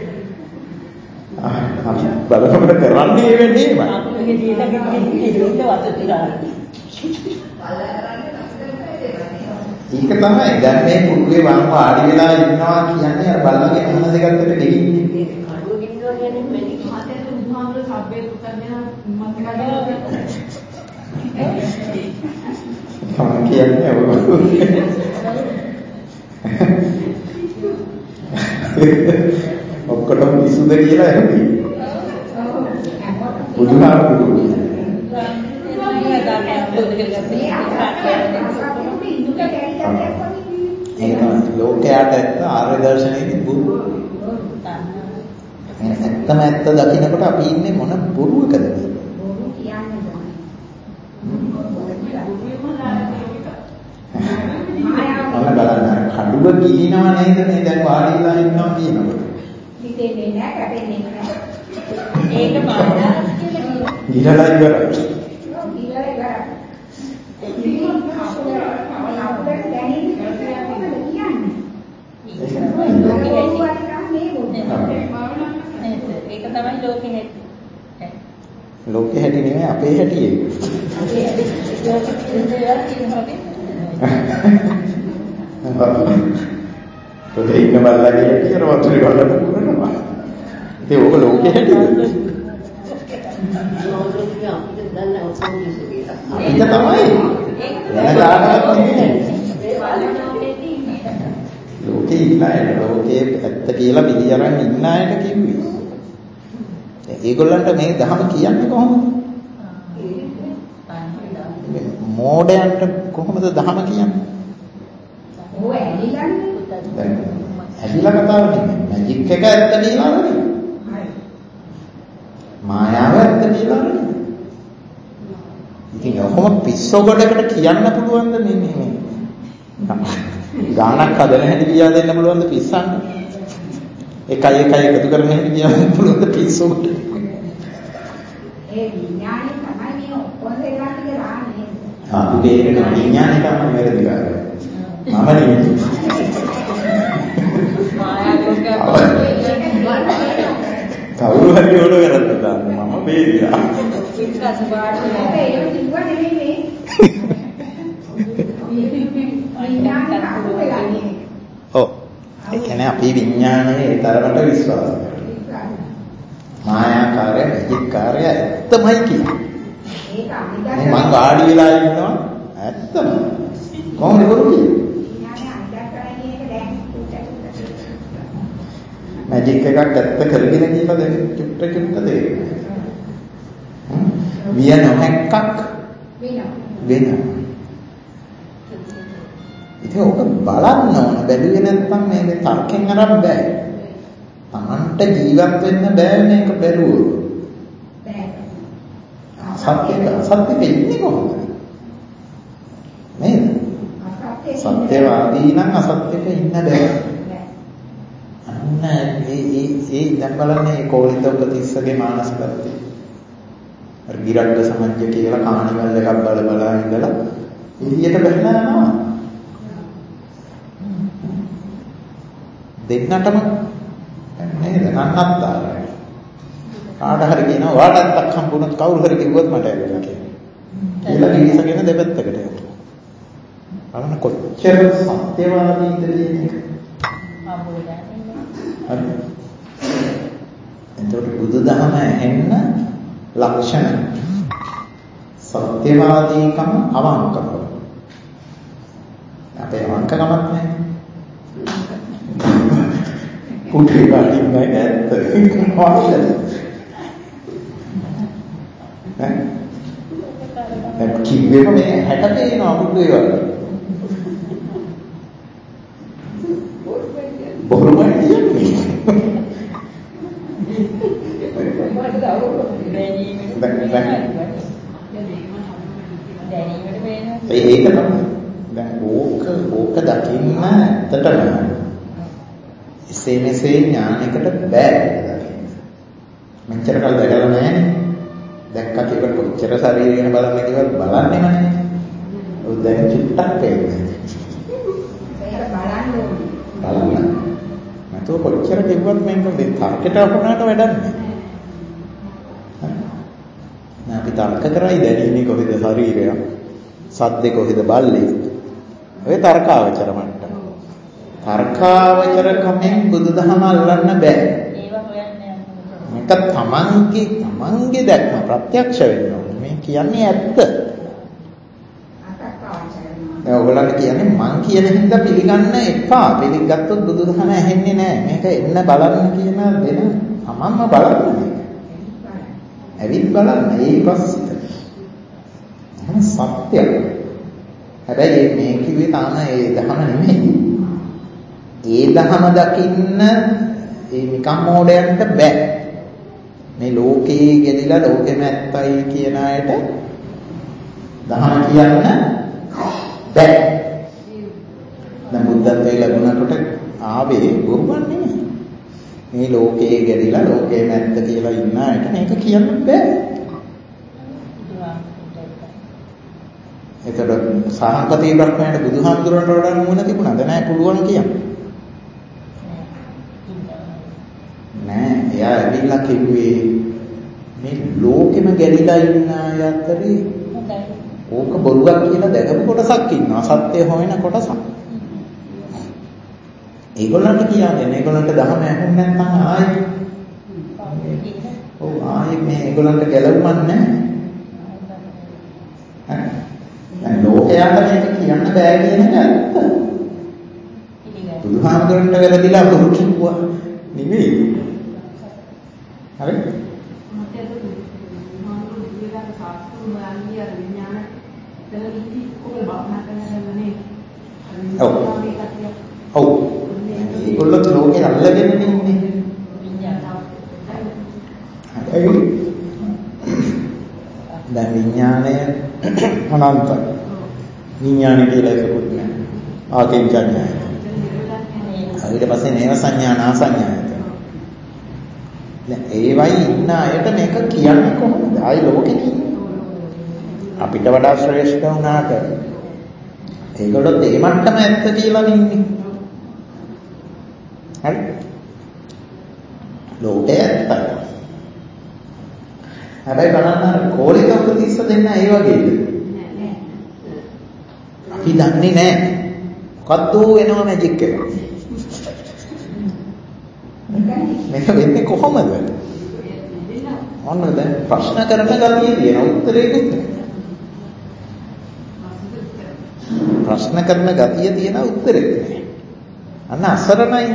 අපි බලනකොට කරන්නේ වෙන්නේම. අපේ ජීවිතේ වතුර තියලා. ඒක තමයි දැන් මේ පුරුවේ වම් වාඩි වෙලා ඉන්නවා කියන්නේ අර බල්ලගේ මොන දෙකකට ගෙලින්නේ. කඩුව ගින්නවා කියන්නේ මැනික් මහතේ බුදුහාමුදුර සබ්බේ පුතන්දන මතකද? තමයි කියන්නේ ඔයගොල්ලෝ. ඔක්කොටම පිස්සුද කියලා එහෙමයි. බුදුහාමුදුර ඒක ලෝකයට ඇත්ත ආර්ය දර්ශනයේදී බුදු. ඇත්තම ඇත්ත දකින්නකොට අපි ඉන්නේ මොන බොරුවකද? බොරු කියන්නේ ඔන්න බලන්න කඩුව ගිලිනව නේද මේ දැන් වාඩිලා ඉන්නවා කියනකොට. හිතෙන්නේ නැහැ, කැපෙන්නේ නැහැ. ඒක මායාවක් කියලා ගිලලා ඉවරයි. ඊළඟ ඉවරයි. අපලට දැනෙන්නේ කොහොමද කියන්නේ? ඒක තමයි ලෝකෙ හැටි. ලෝකෙ හැටි නෙමෙයි අපේ හැටි ඒක. ලෝකෙ දේවල් කියනවා. පොතේ ඉන්න බල්ලගේ හැටි අර වතුරේ වලට පුරනවා. ඉතින් ඕක ලෝකෙ හැටි. ඒක තමයි. වෙන කාටවත් නෙමෙයි. ලෝකේ ඉන්න අය ලෝකේ ඇත්ත කියලා පිළි අරන් ඉන්න අයට කිව්වේ. ඒගොල්ලන්ට මේ ධර්ම කියන්නේ කොහොමද? මෝඩයන්ට කොහොමද ධර්ම කියන්නේ? ඔය ඇලිලන්නේ. ඇලිලා කතාව නෙමෙයි. මැජික් එක ඇත්ත කියලා නෙමෙයි. මායාව ඇත්ත කියලා නෙමෙයි. ඉතින් ඔහොම පිස්සෝ ගොඩකට කියන්න පුළුවන්ද මේ ගානක් හදන හැටි කියා දෙන්න පුළුවන්ද පිස්සන්න? එකයි එකතු කරන හැටි කියන්න පුළුවන්ද පිස්සෝ කොට? ඒ විඥානේ තමයි මේ ඔක්කොම වෙලා කියලා නේද? අපි තේරෙන විඥානේ තමයි වැරදි කරන්නේ. මම නෙමෙයි. කවුරු හරි ඕන කරද්දී දාන්න මම බේරිලා. විශ්වාස වාඩි ඒක කිව්ව නෙමෙයි. විඥානේ අහු වෙලා නේ. ඔව්. ඒ කියන්නේ අපි විඥානයේ ඒ තරමට විශ්වාස කරනවා. මායාකාරය, මැජික්කාරය ඇත්තමයි කියන්නේ. ඒක අනිත් මම වාඩි වෙලා ඉන්නවා ඇත්තම. කොහොමද බොරු කියන්නේ? විඥානේ අනිත් කරන්නේ ඒක දැන් මැජික් එකක් ඇත්ත කරගෙන කියලා දැන් චුට්ට දෙන්න. විය නොහැක්කක් වෙනවා. ඉතින් ඔක බලන්න ඕන බැලුවේ නැත්නම් මේක තර්කෙන් අරන් බෑ. Tamanට ජීවත් වෙන්න බෑ මේක බැලුවොත්. සත්‍යෙක ඉන්නේ කොහොමද? නේද? සත්‍යවාදී නම් අසත්‍යෙක ඉන්න බෑ. අන්න ඒ දැන් බලන්නේ කෝලිත උපතිස්සගේ මානසිකත්වය. අර ගිරග්ග සමජ්ජ කියලා කාණිවල් එකක් බල ඉඳලා එළියට බහලා යනවා. දෙන්නටම නේද නන්නත්තරයි. කාට හරි කියනවා වාටත්තක් හම්බුනොත් කවුරු හරි කිව්වොත් මට ඇවිල්ලා කියනවා. කියලා ගිහිසගෙන දෙපැත්තකට යනවා. බලන්න කොච්චර සත්‍යවාදීද කියන්නේ. හරි. එතකොට බුදුදහම ඇහෙන්න ලක්ෂණ සත්‍යවාදීකම අවංකකම. අපේ අවංකකමක් නැහැ. පුටේ වලින් නැහැ ඇත්ත. මොකද? කිව්වෙම මේ 60 පේනවා පුටේ වල. බොරුමයි කියන්නේ. ඒක තමයි. දැන් ඕක දකින්න ඇත්තටම එසේ මෙසේ ඥානයකට බෑ දකින්න. මෙච්චර කල් දැකලා නැහැනේ. දැක්කත් ඒක කොච්චර ශරීරය ගැන බලන්න කිව්වත් බලන්නේම නැහැ. චුට්ටක් පේන්නේ. ඒක බලන්න ඕනේ. බලන්න. නැතුව කොච්චර කිව්වත් මේක තර්කයට වුණාට වැඩක් නැහැ. අපි තර්ක කරයි දැනෙන්නේ කොහෙද ශරීරය? සද්දේ කොහෙද බල්ලේ? ඔය තර්කාවචර මට්ටම. තර්කාවචර කමෙන් බුදුදහම අල්ලන්න බෑ. ඒව හොයන්නේ මේක තමන්ගේ දැක්ම ප්‍රත්‍යක්ෂ වෙන්න ඕනේ. මේ කියන්නේ ඇත්ත. දැන් ඔයගොල්ලන්ට කියන්නේ මං කියන හින්දා පිළිගන්න එපා. පිළිගත්තොත් බුදුදහම ඇහෙන්නේ නැහැ. මේක එන්න බලන්න කියන දෙන තමන්ම බලන්න මේක. ඇවිත් බලන්න ඒ පස්සේ. එහෙනම් සත්‍යයක්. හැබැයි මේ කිව්වේ තාම ඒ දහම නෙමෙයි. ඒ දහම දකින්න ඒ නිකම් මොඩයන්ට බෑ. මේ ලෝකේ ගෙදිලා ලෝකෙම ඇත්තයි කියන අයට දහම කියන්න බෑ. දැන් බුද්ධත්වයේ ලැබුණාට ආවේ බොරුවක් නෙමෙයි. මේ ලෝකේ ගෙදිලා ලෝකෙම ඇත්ත කියලා ඉන්න අයට මේක කියන්න බෑ. එතකොට සාහකතී බ්‍රහ්මයාට බුදුහාමුදුරන්ට වඩා නුවණ තිබුණාද? නැහැ පුළුවන් කියන්නේ. නෑ එයා ඇවිල්ලා කිව්වේ මේ ලෝකෙම ගැලිලා ඉන්න අය අතරේ ඕක බොරුවක් කියලා දැකපු කොටසක් ඉන්නවා. සත්‍ය හොයන කොටසක්. ඒගොල්ලන්ට කියන්නේ ඒගොල්ලන්ට දහම ඇහුන්නේ නැත්නම් ආයේ මේ ඒගොල්ලන්ට ගැලවුමක් නැහැ. දැන් ලෝකයට මේක කියන්න බෑ කියන එක ඇත්ත. බුදුහාමුදුරන්ට වැරදිලා බොරු කිව්වා නෙවෙයි. හරි? ඔව්. ඒගොල්ලෝ ලෝකේ අල්ලගෙන ඉන්නේ. දැන් විඥානය අනන්තයි. විඥානය කියලා එකකුත් නැහැ. ආකින්චඤ්ඤය. ඊට පස්සේ නේව සංඥා නා සංඥාය. දැන් ඒවයි ඉන්න අයට මේක කියන්නේ කොහොමද? ආයි ලෝකෙ අපිට වඩා ශ්‍රේෂ්ඨ වුණාට ඒගොල්ලෝ ඒ මට්ටම ඇත්ත කියලා ඉන්නේ. හරි? ලෝකේ ඇත්තයි. හැබැයි බලන්න අර කෝලිත උපතිස්ස දෙන්න ඒ වගේද? අපි දන්නේ නැහැ. මොකද්ද වෙනවා මැජික් එක. මේක වෙන්නේ කොහොමද? ඔන්න දැන් ප්‍රශ්න කරන ගතිය තියෙන උත්තරේකුත් ප්‍රශ්න කරන ගතිය තියෙන උත්තරේ නෑ. අන්න අසරණයි.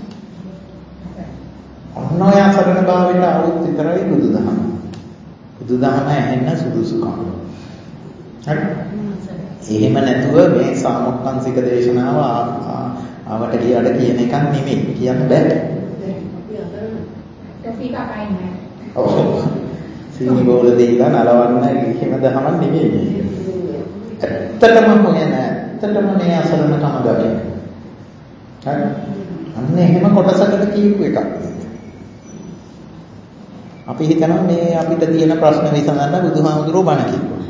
ඔන්න ඔය අසරණ භාවයට આવුත් විතරයි බුදුදහම. බුදුදහම ඇහෙන්න සුදුසුකම්. හරි? එහෙම නැතුව මේ සාමුක්ඛංශික දේශනාව ආවට ගියාට කියන එකක් නෙමෙයි. කියන්න බෑ. ඔව්. සීනි බෝල දීලා නලවන්න එහෙම දහමක් නෙමෙයි. ඇත්තටම හොයන ඇත්තටම මේ අසරණකම ගන්නේ. හරි? අන්න එහෙම කොටසකට කියපු එකක්. අපි හිතනවා මේ අපිට තියෙන ප්‍රශ්න විසඳන්න බුදුහාමුදුරුවෝ බණ කිව්වා.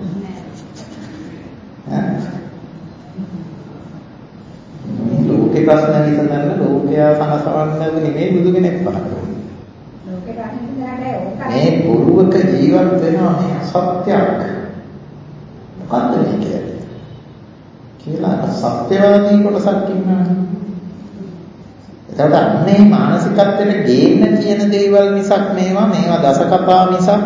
මේ ලෝකේ ප්‍රශ්න විසඳන්න ලෝකයා සනසවන්න නෙමෙයි බුදු කෙනෙක් පහළ කරන්නේ. ලෝකේ ප්‍රශ්න විසඳන්න ඕක. මේ බොරුවක ජීවත් වෙනවා මේ අසත්‍යයක්. මොකද්ද මේ කියන්නේ? කියලා සත්‍යවාදී කොටසක් ඉන්නවා. එතකොට අන්නේ මානසිකත්වයට ගේන්න කියන දේවල් මිසක් මේවා දසකතා මිසක්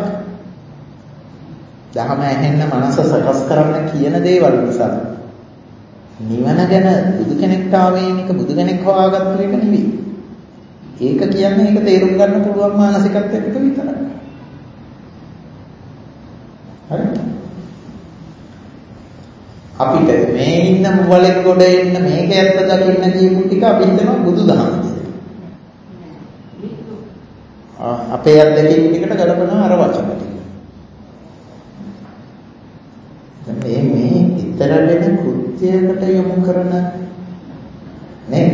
දහම ඇහෙන්න මනස සකස් කරන්න කියන දේවල් මිසක් නිවන ගැන බුදු කෙනෙක්ට ආවේනික බුදු කෙනෙක් හොයාගත්තු එක නෙවෙයි. ඒක කියන්නේ ඒක තේරුම් ගන්න පුළුවන් මානසිකත්වයකට විතරයි. හරි? අපිට මේ ඉන්න මොලෙක් ගොඩ එන්න මේක ඇත්ත දකින්න කියපු ටික අපි හිතනවා බුදුදහම කියලා. අපේ අත්දැකීම් ටිකට ගලපනවා අර වචන ටික. දැන් මේ ඉතර වෙන කෘත්‍යයකට යොමු කරන නේ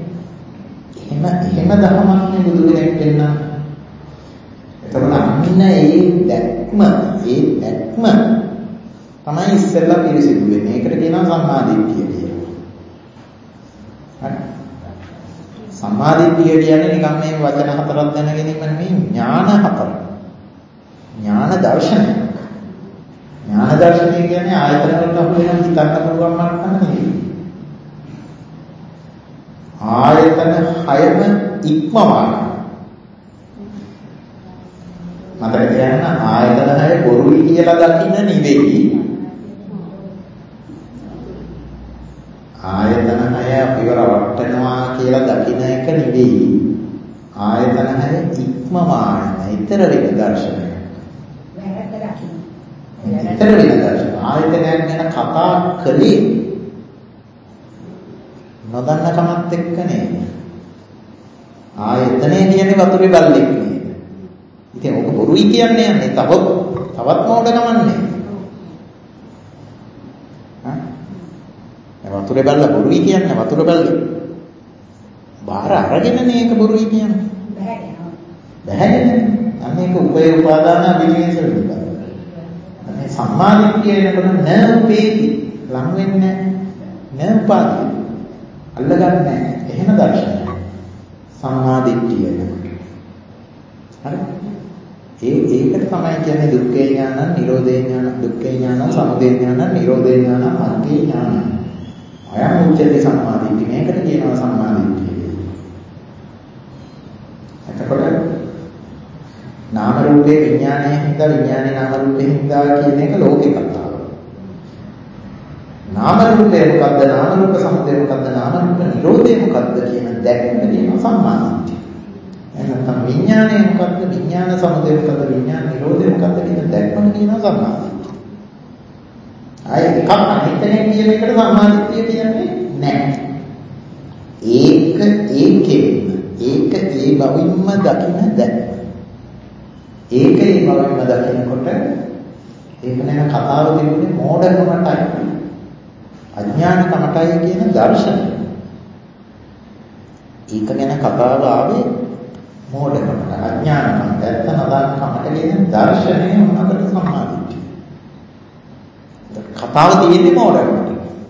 එහෙම දහමක් නේ බුදු කෙනෙක් වෙන්න. එතකොට අන්න ඒ දැක්ම තමයි ඉස්සෙල්ලා පිරිසිදු වෙන්නේ. ඒකට කියනවා සම්මාදිට්ඨිය කියලා. හරි. සම්මාදිට්ඨිය කියන්නේ නිකන් මේ වචන හතරක් දැනගෙන ඉන්න නෙමෙයි ඥාන හතර. ඥාන දර්ශනය. ඥාන දර්ශනය කියන්නේ ආයතන වලට අහු වෙන හිතන්න පුළුවන් මට්ටම නෙවෙයි. ආයතන හයම ඉක්මවන. මතක තියාගන්න ආයතන හය බොරුයි කියලා දකින්න නෙවෙයි. ආයතන හය අපිව රවට්ටනවා කියලා දකින්න එක නෙවෙයි. ආයතන හය ඉක්මවන ඊතර වෙන දර්ශනය. ඊතර වෙන දර්ශනය. ආයතනයන් ගැන කතා කළේ නොදන්න කමත් එක්ක නේද? ආයතනය කියන්නේ වතුරේ බල්ලෙක් නේද? ඉතින් ඔක බොරුයි කියන්නේ යන්නේ තවත් මොඩකමක් නේ. වතුරේ බල්ල බොරුයි කියන්නේ වතුර බල්ලේ. බාහිර අරගෙනනේ ඒක බොරුයි කියන්නේ. බැහැගෙන. අන්න ඒක උපේ උපාදාන අභිනේෂ වෙනවා. අනේ සම්මාදිට්ඨිය එනකොට නෑපේති ලං වෙන්නේ නෑපාති. අල්ලගන්නේ එහෙම දර්ශනය. සම්මාදිට්ඨිය එනකොට. හරි? ඒකට තමයි කියන්නේ දුක්ඛේ ඥාන, නිරෝධේ ඥාන, දුක්ඛේ ඥාන, සමුදය ඥාන, නිරෝධේ ඥාන, මග්ගේ ඥාන. අයම් උච්චති සම්මාදිට්ඨිය. මේකට කියනවා සම්මාදිට්ඨිය. එතකොට නාම රූපේ විඥානයේ හින්දා විඥානේ නාම රූපේ හින්දා කියන එක ලෝකේ කතාව. නාම රූපේ මොකද්ද? නාම රූප සමුදය මොකද්ද? නාම රූප නිරෝධය මොකද්ද කියන දැක්ම කියනවා සම්මාදිට්ඨිය. එහෙනම් විඥානය මොකද්ද? විඥාන සමුදය මොකද්ද? විඥාන නිරෝධය මොකද්ද කියන දැක්ම කියනවා සම්මාදිට්ඨිය. ආයේ එකක් අනිත්‍යනේ කියන එකට සම්මාදිට්ඨිය කියන්නේ නැහැ. ඒක ඒ බවින්ම දකින්න දැක්ම. ඒක ඒ බවින්ම දකිනකොට ඒක නේද කතාව තිබුණේ මෝඩකමටයි. අඥානකමටයි කියන දර්ශනය. ඒක ගැන කතාව ආවේ මෝඩකමට, අඥානකමට, ඇත්ත නදාකමට කියන දර්ශනය උනකට සම්මාදිට්ඨිය. කතාව තියෙන්නේ මෝඩකමට.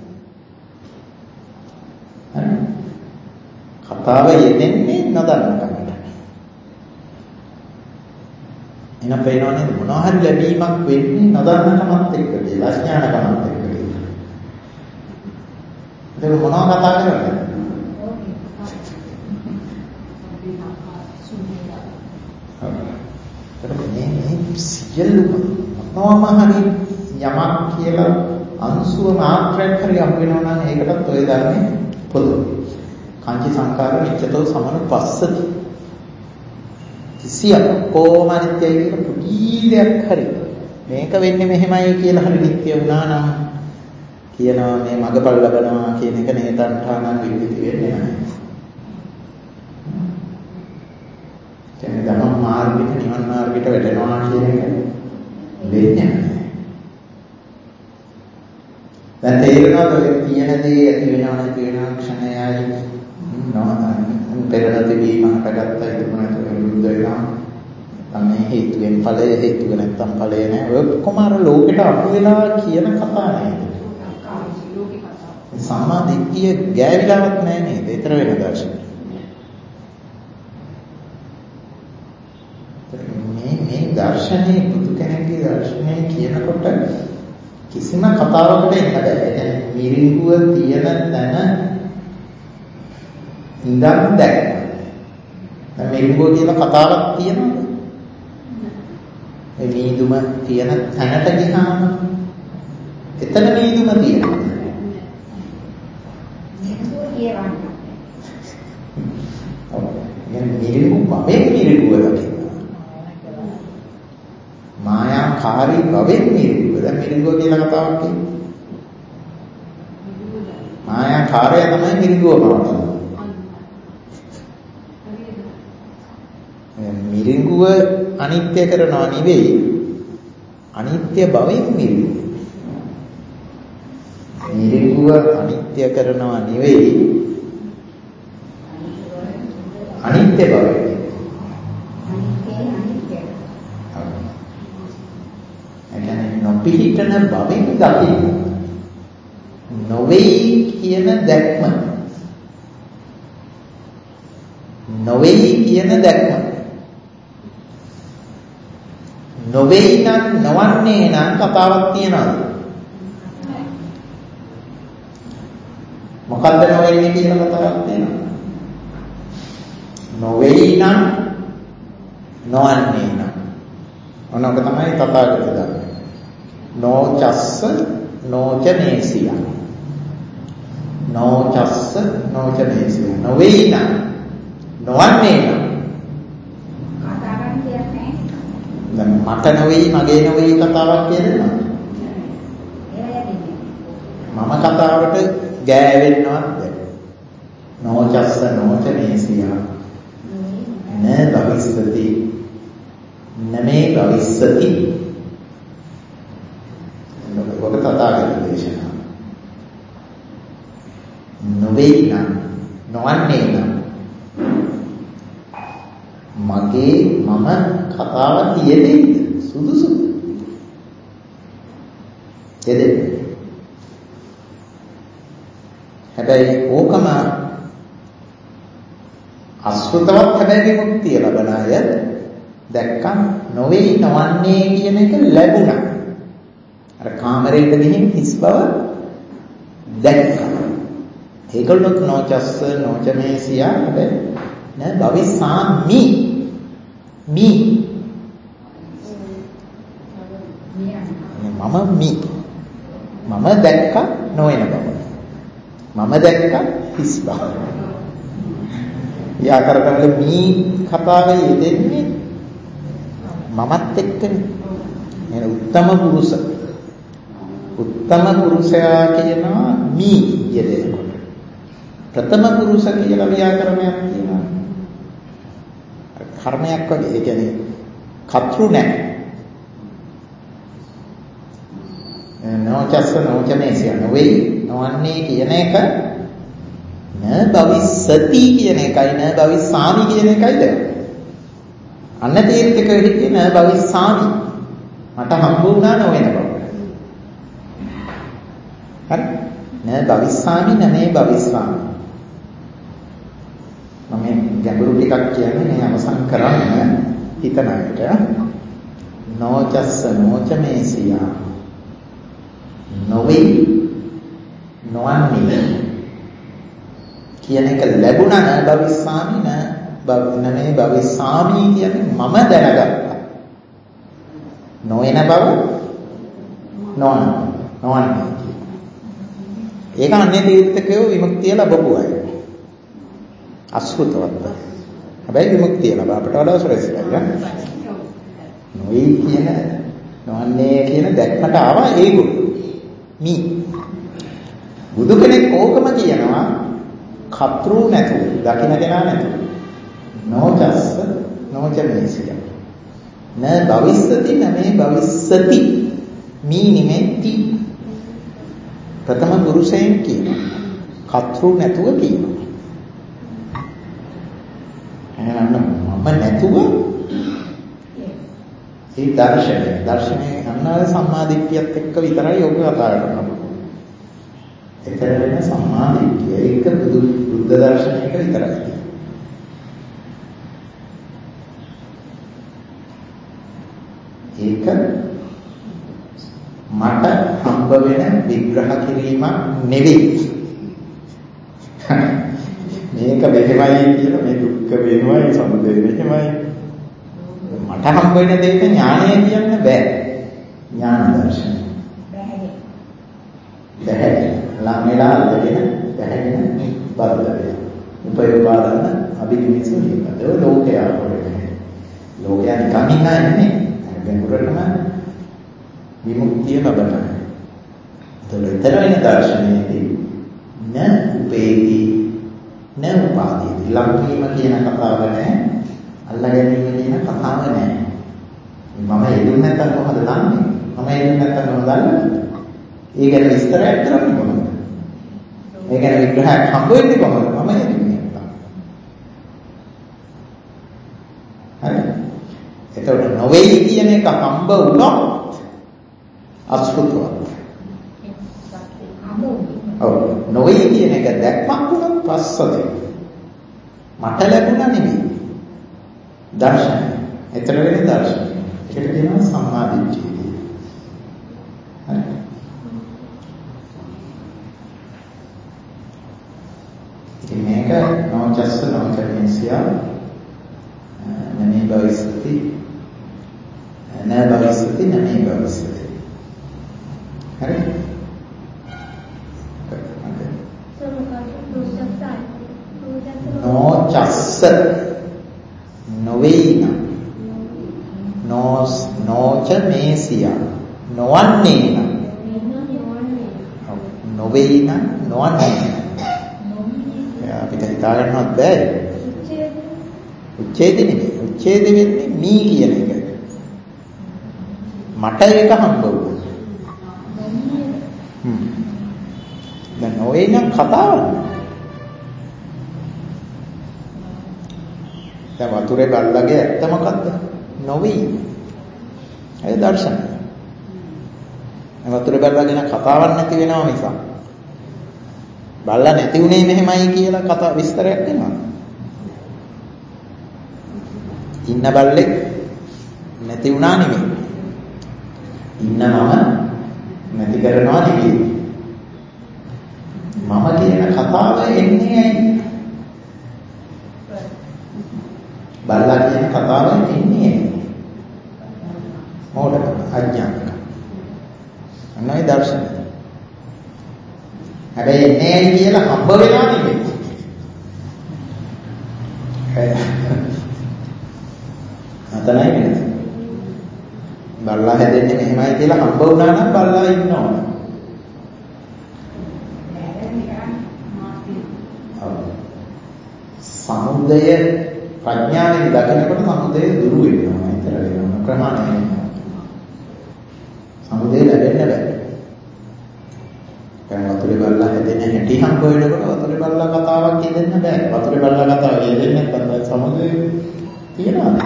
හරි? කතාව යෙදෙන්නේ නදන්නකමට. එන පේනවනේ මොනවා හරි ලැබීමක් වෙන්නේ නදන්නකමත් එක්ක කියලා, අඥානකමත් එක්ක කියලා. ඒක මොනවා කතා කරන්නේ? මේ සියලුම මොනවාම හරි යමක් කියලා අංශුව මාත්‍රයක් හරි හම් වෙනවා නම් ඒකටත් ඔය ධර්මයේ පොදුයි. කාංචි සංකාර නිච්චතෝ සමනුපස්සති. කිසියක් කොහොම අනිත්‍යයි කියලා පුඩි දෙයක් හරි මේක වෙන්නේ මෙහෙමයි කියලා හරි නිත්‍ය වුණා නම් කියනවා මේ මගපල් ලබනවා කියන එක නේතන්ඨානං විවිධ වෙන්නේ නැහැ. දැන් ධම්ම මාර්ගික නිවන් මාර්ගයට වැටෙනවා කියන එක වෙන්නේ නැහැ. දැන් තේරෙනවද ඔය කියන දේ ඇති වෙනව නැති වෙනව ක්ෂණයයි පෙරණ තිබීම හටගත්ත ඉදුණට විරුද්ධ වෙනවා. තමයි හේතුවෙන් ඵලය, හේතුව නැත්තම් ඵලය නැහැ. ඔය ඔක්කොම අර ලෝකෙට අහු වෙලා කියන කතා නේද? සම්මා දිට්ඨිය ගෑවිලාවක් නැහැ නේද? ඊතර වෙන දර්ශනය. මේ දර්ශනේ බුදු කෙනෙක්ගේ දර්ශනේ කියනකොට කිසිම කතාවකට එන්න බෑ. يعني මිරිඟුව තියෙන තැන ඉඳන් දැක්ක. දැන් මිරිඟුව කියලා කතාවක් තියෙනවද? මේ මීදුම තියෙන තැනට ගියාම එතන මීදුම තියෙනවා. මිරිඟුව කියවන්න. ඔව්. يعني මිරිඟුව දකින්න. මායාකාරී භවෙන් මිරිඟුව. දැන් මිරිඟුව කියන කතාවක් තියෙනවා. මායාකාරය තමයි මිරිඟුව බවන්නේ. මිරිඟුව අනිත්‍ය කරනවා නෙවෙයි, අනිත්‍ය භවෙන් මිරිඟුව. මිරිඟුව අනිත්‍ය කරනවා නෙවෙයි, අනිත්‍ය භවෙන්. නොපිහිටන බවින් දකින්න. නොවේයි කියන දැක්ම. නොවේයි කියන දැක්ම. නොවේයි නම් නොවන්නේ නම් කතාවක් තියනවාද? මොකද්ද නොවෙන්නේ කියන කතාවක් තියෙනවා. නොවේයි නම් නොවන්නේ නම් ඔනක තමයි තථාගත ධර්මය. නොචස්ස නොචනේසිය. නොචස්ස නොචනේසිය. නොවේයි නම් නොවන්නේ නම් කතාවක් කියන්නේ දැන් මට නොවේයි මගේ නොවේයි කතාවක් කියනවා. මම කතාවට ගෑවෙන්නවත් බැහැ. නොචස්ස නොචනේසිය. න භවිස්සති නමේ භවිස්සති. ඔබ තථාගත දේශනා. නොවේයි නම් නොවන්නේ නම් මගේ මම කතාව තියෙන්නේ සුදුසු. එදෙන්න. හැබැයි ඕකම අසෘතවත් හැබැයි විමුක්තිය ලබන අය දැක්කම නොවේ නොවන්නේ කියන එක ලැබුණා. අර කාමරේට ගිහින් හිස් බව දැක්කා. ඒකලොත් නොචස්ස නොචමේසියා හැබැයි න භවිස්සාමි මි මම දැක්ක නොවන බව. මම දැක්ක හිස් බව. ව්‍යාකරණවල මේ කතාවේ යෙදෙන්නේ මමත් එක්කනේ. එන උත්තම පුරුෂ. උත්තම පුරුෂයා කියනවා මී යෙදෙනකොට. ප්‍රථම පුරුෂ කියලා ව්‍යාකරණයක් තියෙනවා. කර්මයක් වගේ. ඒ කියන්නේ කතෘ නැහැ. නොචස්ස නොචනේසිය නොවේ නොවන්නේ කියන එක න භවිස්සති කියන එකයි න භවිස්සාමි කියන එකයි දෙක. අන්න තේරිත එක හිතේ න භවිස්සාමි. මට හම්බ වුණා නොවන බව. හරි? න භවිස්සාමි නමේ භවිස්සාමි. මම ගැඹුරු ටිකක් කියන්නේ මේ අවසන් කරන්න හිතන එකට. නොචස්ස නොචමේසියා නොවේ නොවන්නේ කියන එක ලැබුණා න භවිස්සාමි නමේ භවිස්සාමි කියන්නේ මම දැනගත්තා. නොවන බව නොවන්නේ. ඒක අන්නේ තීර්ථකයෝ විමුක්තිය ලැබපු අය. අසෘතවත්. හැබැයි විමුක්තිය ලැබ අපට වඩා සුරේශයි. නොවේ කියන නොවන්නේ කියන දැක්මට ආවා ඒගොල්ලෝ. මී බුදු කෙනෙක් ඕකම කියනවා කතෘ නැතුව දකින්න කෙනා නැතුව නොචස්ස නොචමේසිය න භවිස්සති නමේ භවිස්සති මී නිමෙති ප්‍රථම පුරුෂයන් කියනවා කතෘ නැතුව කියනවා එහෙනම් මම නැතුව ඒ දර්ශනයේ අන්න සම්මාදිට්ඨියත් එක්ක විතරයි යෝග කතා කරනවා. ඒතර වෙන සම්මාදිට්ඨිය ඒක බුද්ධ දර්ශනයක විතරයි. ඒක මට හම්බ වෙන විග්‍රහ කිරීමක් නෙවෙයි. මේක මෙහෙමයි කියලා මේ දුක්ඛ වෙනවයි සමුදය වෙනවයි. මට හම්බ වෙන දෙයක ඥානය කියන්න බෑ. ඥාන දර්ශනය. බෑ. ළමෙලා අල්ලගෙන බෑගෙන බද්දගෙන. උපයෝගාදන්න අභිනිවෙසු නිකදව ලෝකයා වගේ. ලෝකයා නිකන් ඉන්නේ. ගැඹුරටම විමුක්තිය ලබනවා. ඒතර වෙන දර්ශනයේදී න උපේති න උපාදීති. ලංකීම කියන කතාව නැහැ. අල්ලගැනීම කියන කතාව නැහැ. මම එළුම් නැත්තම් කොහොමද දන්නේ? මම එළුම් නැත්තම් කොහොමද දන්නේ? ඒ ගැන විස්තරයක් කරන්නේ කොහොමද? ඒ ගැන විග්‍රහයක් හම්බ වෙන්නේ කොහොමද? මම එළුම් නැත්තම්. හරි. එතකොට නොවේයි කියන එක හම්බ වුණොත් අසුතුවක්. ඔව් නොවේ කියන එක දැක්මක් වුණත් පස්සතේ. මට ලැබුණා නෙමෙයි. දර්ශනය. ඒතර වෙන දර්ශනය. ඒකට කියනවා සම්මාදිට්ඨිය කියලා. හරි. ඉතින් මේක නොචස්ස නොචමේසියා නමේ භවිස්සති නභවිස්සති නමේ භවිස්සති. හරි. නොචස්ස නොවේන නොච මේසියා නොවන්නේන නොවේන නොවන්නේන අපිට හිතා ගන්නවත් බෑ. උච්ඡේද නෙමෙයි. උච්ඡේද වෙන්නේ මී කියන එක. මට ඒක හම්බ වුණා. දැන් නොවේ නම් කතාවක්. දැන් වතුරේ බල්ලගේ ඇත්ත මොකද්ද? නොවේ. ඒ දර්ශනය. වතුරේ බල්ලා ගැන කතාවක් නැති වෙනවා නිසා. බල්ලා නැති උනේ මෙහෙමයි කියලා කතා විස්තරයක් දෙනවා. ඉන්න බල්ලෙක් නැති වුණා නෙමෙයි. ඉන්නවම නැති කරනවා නෙමෙයි. මම කියන කතාව එන්නේ ඇයි? බල්ලා කියන කතාව එන්නේ ඇයි? මොඩ අඥානක. අන්නයි දර්ශනය. හැබැයි එන්නේ ඇයි කියලා හම්බ වෙනවා නෙමෙයි. අතනයි වෙනස. බල්ලා හැදෙන්නේ මෙහෙමයි කියලා හම්බ වුණා නම් බල්ලා ඉන්නවා. සමුදය ප්‍රඥාවෙන් දකිනකොට සමුදය දුරු වෙනවා. ඒතර වෙනවා. ප්‍රමාණය වෙනවා. සමුදය ලැබෙන්න බෑ. දැන් වතුරේ බල්ලා හැදෙන හැටි හම්බ වෙනකොට වතුරේ බල්ලා කතාවක් කියන්න බෑ. වතුරේ බල්ලා කතාව කියදෙන්නේ නැත්නම් සමුදය තියනවාද?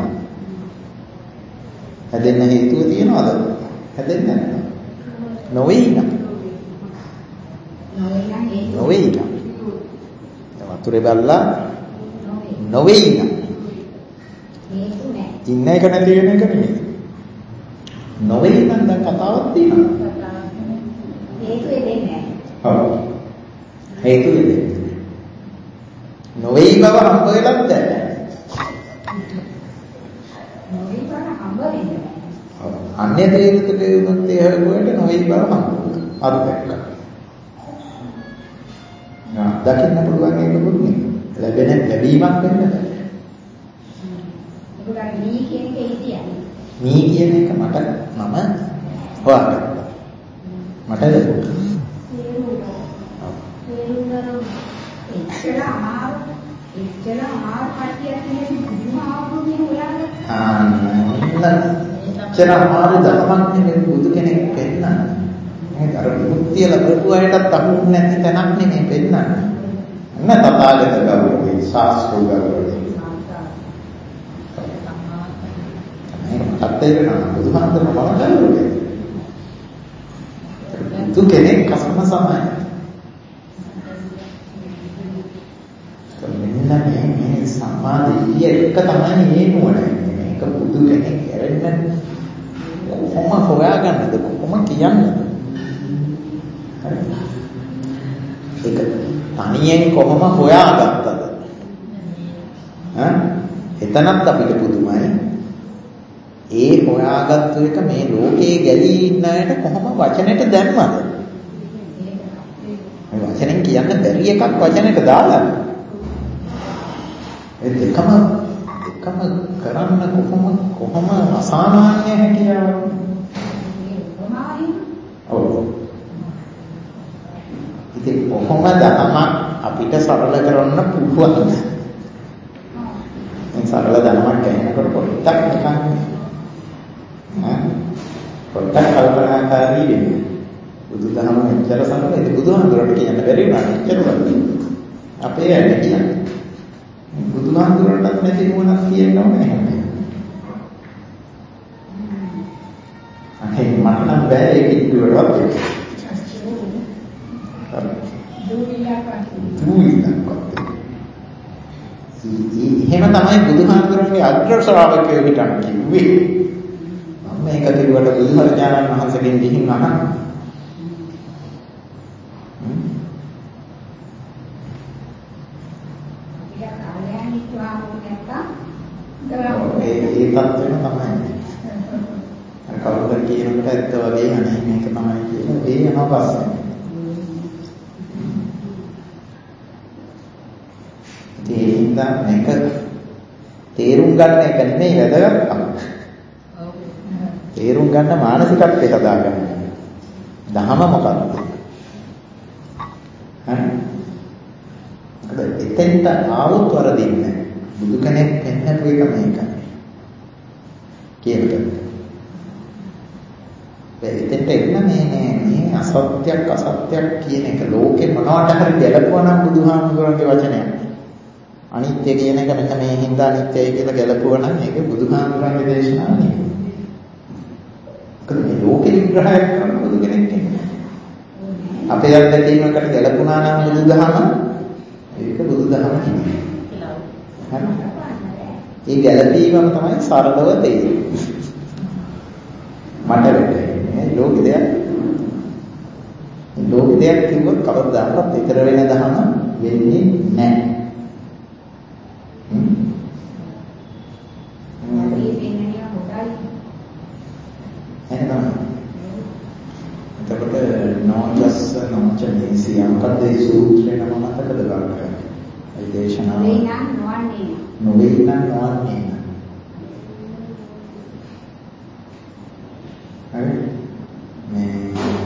හැදෙන්න හේතුව තියනවාද? හැදෙන්නේ නැහැ. නොවේ නේද? නොවේ නේද? වතුරේ බල්ලා නොවේ නේද? ඉන්න එක නැති වෙන එක නෙමෙයි. නොවේ නම් දැන් කතාවක් තියෙනවා. හේතු වෙන්නේ නැහැ. ඔව්. හේතු වෙන්නේ. නොවේ බව හම්බ වෙලත් නැහැ. නොවේ බව හම්බ වෙන්නේ නැහැ. ඔව්. අන්‍ය දේවතට වුණත් ඒ හොයට නොවේ බව හම්බ වෙනවා. අර දැක්කා. දකින්න පුළුවන් ඒක දුන්නේ. ලැබීමක් වෙන්න බෑ. ඒකට මී කියන එක හිතියන්නේ. මී කියන එක මම හොයාගත්තා. මට ලැබුණා. එච්චර අමාරු කට්ටියක් කියන්නේ බුදුහාමුදුරුවෝ හොයාගත්තා. එච්චර අමාරු ධර්මයක් නෙමෙයි බුදු කෙනෙක් පෙන්නන්නේ. මේ අර විමුක්තිය ලැබපු අයටත් අහුන්නේ නැති තැනක් නෙමෙයි පෙන්නන්නේ. අන්න තථාගත ගෞරවය, ශාස්ත්‍ර ගෞරවය. අත්තේ වෙනවා බුදුහාමුදුරුවෝ මම ගෞරවය. බුදු කෙනෙක් කසම සමානයි. මෙන්න මේ සම්මාදිටිය එක තමයි මේ නුවණ. මේක බුදු කෙනෙක් කරන්න කොහොම හොයාගන්නද කොහොම කියන්නද? හරි. ඒක තනියෙන් කොහොම හොයාගත්තද? එතනත් අපිට පුදුමයි. ඒ හොයාගත්තු එක මේ ලෝකේ ගැලී ඉන්න අයට කොහොම වචනෙට දැම්මද? මේ වචනෙන් කියන්න බැරි එකක් වචනෙට දාලා. ඒ දෙකම කරන්න කොහොම අසාමාන්‍ය හැකියාවක්. ඔව්. ඉතින් කොහොම ධර්ම අපිට සරල කරන්න පුළුවන්ද? මේ සරල ධර්මයක් කියනකොට පොඩ්ඩක් නිකන් පොඩ්ඩක් කල්පනාකාරී වෙන්න. බුදුදහම මෙච්චර සරල ඒක බුදුහාමුදුරට කියන්න බැරි වුණා මෙච්චර වගේ. අපේ ඇයි කියන්නේ? බුදුහාමුදුරටත් නැති මොනක් කියන්න ඕනේ නැහැ. අනේ මට නම් බෑ ඒක ඉතුරු දුවිලක්වත්. එහෙම තමයි බුදුහාමුදුරන්ගේ අග්‍ර ශ්‍රාවකයෝ හිටන් කිව්වේ. මම මේක කිව්වට බුදුරජාණන් වහන්සේගෙන් ගිහින් අහන්න. ඒ තත්ත්වෙම තමයි. අර කවුරුහරි කියනකොට ඇත්ත වගේ අනේ මේක තමයි කියලා ඒ යනවා පස්සේ. ඒ හින්දා මේක තේරුම් ගන්න එක නෙමෙයි වැදගත්කම. තේරුම් ගන්න මානසිකත්වය හදාගන්න. දහම මොකක්ද? හරි. එතෙන්ට ආවොත් වරදින්නේ බුදු කෙනෙක් පෙන්නපු එක මේකයි. කියනද? එතෙන්ට එන්න මේ අසත්‍යයක් කියන එක ලෝකේ මොනවට හරි ගැලපුවා නම් බුදුහාමුදුරන්ගේ වචනයක්. අනිත්‍ය කියන එක මෙන්න මේ හින්දා අනිත්‍යයි කියලා ගැලපුවා නම් ඒක බුදුහාමුදුරන්ගේ දේශනාව නෙවෙයි. මේ ලෝකෙ විග්‍රහයක් කරන බුදු කෙනෙක් නෙවෙයි. අපේ අත්දැකීමකට ගැලපුණා නම් බුදුදහම ඒක බුදුදහම නෙවෙයි. හරි. ඒ ගැලපීමම තමයි සරලව තේරෙන්නේ. මට වෙන්නේ ලෝක දෙයක් කිව්වොත් කවදාවත් ඊතර වෙන දහම වෙන්නේ නැහැ. එතකොට නොජස් නොච මේසිය මොකද ඒ සූත්‍රේ නම මතකද ගන්න? ඒ දේශනාව නොවේ නම් නොවන්නේ. හරි මේ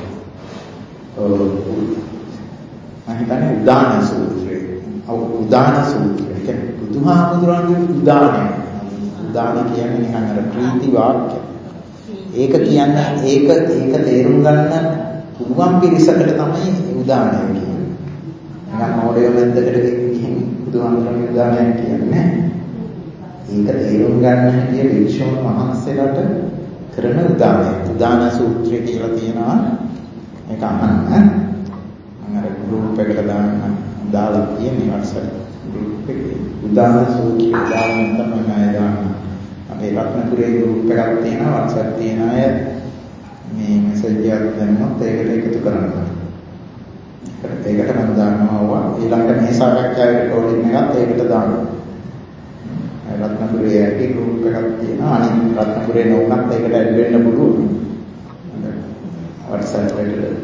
මම හිතන්නේ උදාන සූත්‍රය. උදාන සූත්‍රය කියන්නේ බුදුහාමුදුරන්ගේ උදානය. උදාන කියන්නේ නිකන් අර ප්‍රීති වාක්‍ය. ඒක කියන්නේ ඒක තේරුම් ගන්න පුළුවන් පිරිසකට තමයි උදානය කියන්නේ. නිකන් මොඩේ මැද්දකට ගිහින් බුදුහාමුදුරන්ගේ උදානයක් කියන්නේ. ඒක තේරුම් ගන්න හැටි වික්ෂෝණ මහන්සේලාට කරන උදානය. උදාන සූත්‍රය කියලා තියෙනවා. ඒක අහන්න. මම අර ගෲප් එකට දාලා තියෙන්නේ WhatsApp ගෲප් එකේ. උදාන සූත්‍රය දාන්න තමයි ආය දාන්න. අපේ රත්නපුරේ ගෲප් එකක් තියෙනවා. WhatsApp තියෙන අය මේ මැසේජ් එකක් දැම්මොත් ඒකට එකතු කරන්න. ඒකට මම දානවා ඊළඟ මේ සාකච්ඡාවේ රෙකෝඩින් එකත් ඒකට දානවා. රත්නපුරේ ඇටි ගෲප් එකක් තියෙනවා. අනිත් රත්නපුරේ නෝනත් ඒකට ඇඩ් වෙන්න පුළුවන්. WhatsApp එකට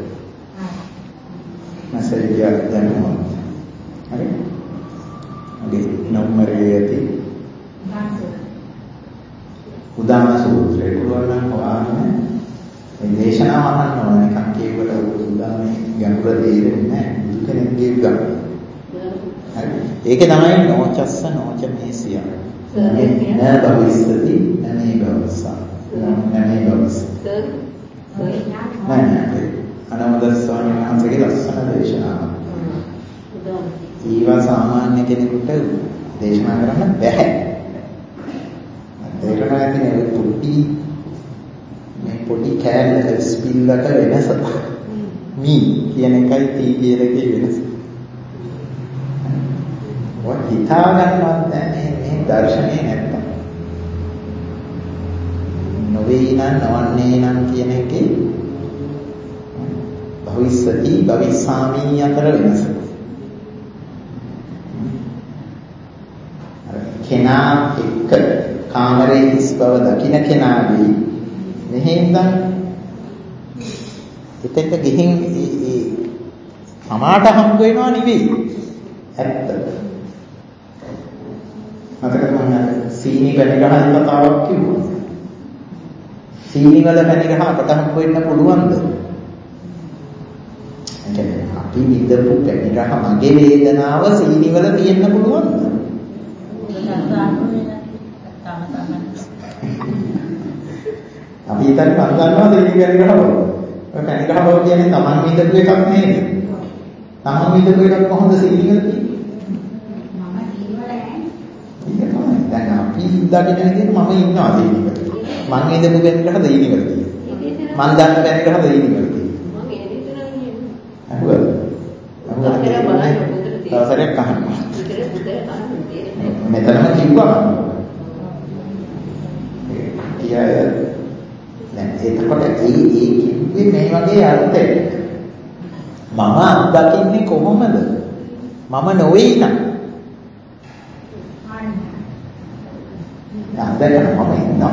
මැසේජ් එකක් දැම්මොත්. හරි. අගේ නම්බරේ ඇති උදාන සූත්‍රය පුළුවන් නම් හොයන්න. මේ දේශනාව අහන්න ඕන නිකන් කියවට උදානේ ගැඹුර තේරෙන්නේ නැහැ. බුදු කෙනෙක්ගේ උදාන. හරි. ඒකේ තමයි නොචස්ස නොච මේසිය. නෑ භවිස්සති නෑ භවස්සා. නෑ භවස්සා. නෑ අනවදස් ස්වාමීන් වහන්සේගේ ලස්සන දේශනාවක්. ඊවා සාමාන්‍ය කෙනෙකුට දේශනා කරන්න බැහැ. ඒකට නැතිනේ පොඩි කෑල්ලක ස්පිල්ලක වෙනස. මී කියන එකයි තී කියන එකේ වෙනස. ඔය හිතා ගන්නවත් නැහැ මේ දර්ශනේ නැත්තම්. නොවේ නම් නවන්නේ නම් කියන එකේ භවිස්සති භවිස්සාමි අතර වෙනස. කෙනා එක්ක කාමරේ හිස් බව දකින්න කෙනාගේ මෙහෙන්දන් එතෙන්ට ගිහින් ඒ සමාට හම්බ වෙනවා නෙවෙයි ඇත්ත. මතකද මම සීනි වැනි ගහන කතාවක් කිව්වා. සීනි වල වැනි ගහ අපට හම්බ වෙන්න පුළුවන්ද? අපි විඳපු පැණි රහ මගේ වේදනාව සීනි වල තියෙන්න පුළුවන්ද? අපි හිතන්නේ පන්දන්නවා සීනි පැණි රහ බව. ඔය පැණි රහ බව කියන්නේ Taman විඳපු එකක් නෙවෙයි. Taman විඳපු එකක් කොහොමද සීනි වල තියෙන්නේ? මම සීනි වල නැහැ. ඒක තමයි. දැන් අපි දකින්න විදිහට මම ඉන්නවා සීනි වල. මං විඳපු පැණි රහ සීනි වල තියෙන්නේ. මං දන්න පැණි රහ සීනි වල තියෙන්නේ. මම ඒ විතරයි කියන්නේ. අහුවද? අහුවද බලන්න සැරයක් අහනවා. මෙතනම කිව්වා. දැන් එතකොට ඒ කිව්වේ මේ වගේ අර්ථයක්. මම අත්දකින්නේ කොහොමද? මම නොවේ නම්. දැන් මම ඉන්නවා.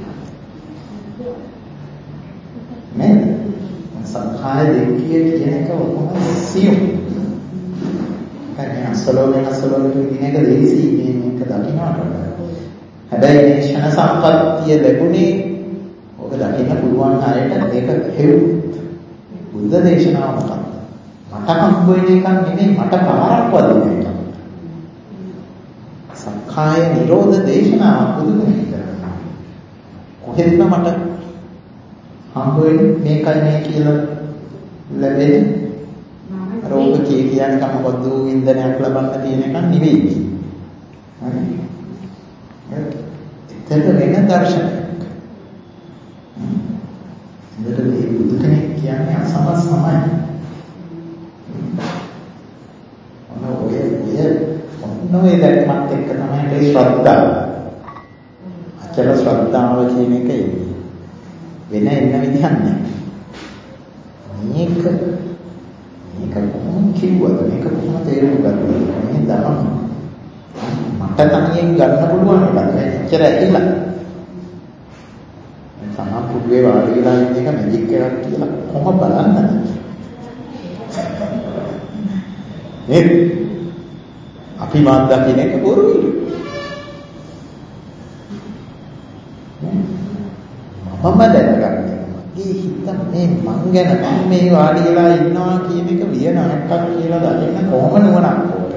නේද? සංඛාය දෙකිය කියන එක කොහොමද සියුම්? කියන්නේ අසලෝන කියන එක දෙවිසි මේක දකින්නට. හැබැයි මේ ක්ෂණ සම්පත්තිය ලැබුණේ ඔක දකින්න පුළුවන් අයට ඒක හේවුත්. බුද්ධ දේශනාව මොකක්ද? මට හම්බ වෙන එකක් නෙමෙයි මට පාරක් වදින එක. සංඛාය නිරෝධ දේශනාව බුදුනේ කරනවා. කොහෙන්ද මට හම්බ වෙන්නේ මේකයි මේ කියලා ලැබෙන්නේ? රෝග කියන්නේ කමකොද්ද ඉන්ධනයක් ලබන්න තියෙන එකක් නෙවෙයි. හරි. ඒක වෙන දර්ශනයක්. ඒකට මේ බුදු කෙනෙක් කියන්නේ අසමසමයි. ඔය දැක්මත් එක්ක තමයි මේ ශ්‍රද්ධාව. අචල ශ්‍රද්ධාව කියන එක එන්නේ. වෙන එන්න විදිහක් නැහැ. මේක කොහොම කිව්වද? මේක කොහොම තේරුම් ගන්නවද? මේ දහම මට තනියෙන් ගන්න පුළුවන් එකක් නෑ. එච්චර ඇහිලා. සමහර පුදුවේ වාඩි වෙලා ඉන්න එක මැජික් එකක් කියලා කොහොම බලන්නද? නේද? අපි මාත් දකින්න එක බොරුයි. මම දැනගන්න. මගේ හිත මේ මං ගැන මම මේ වාඩි වෙලා ඉන්නවා කියන එක වියන අනක්ක් කියලා දකින්න කොහොම නුවණක් ඕනද?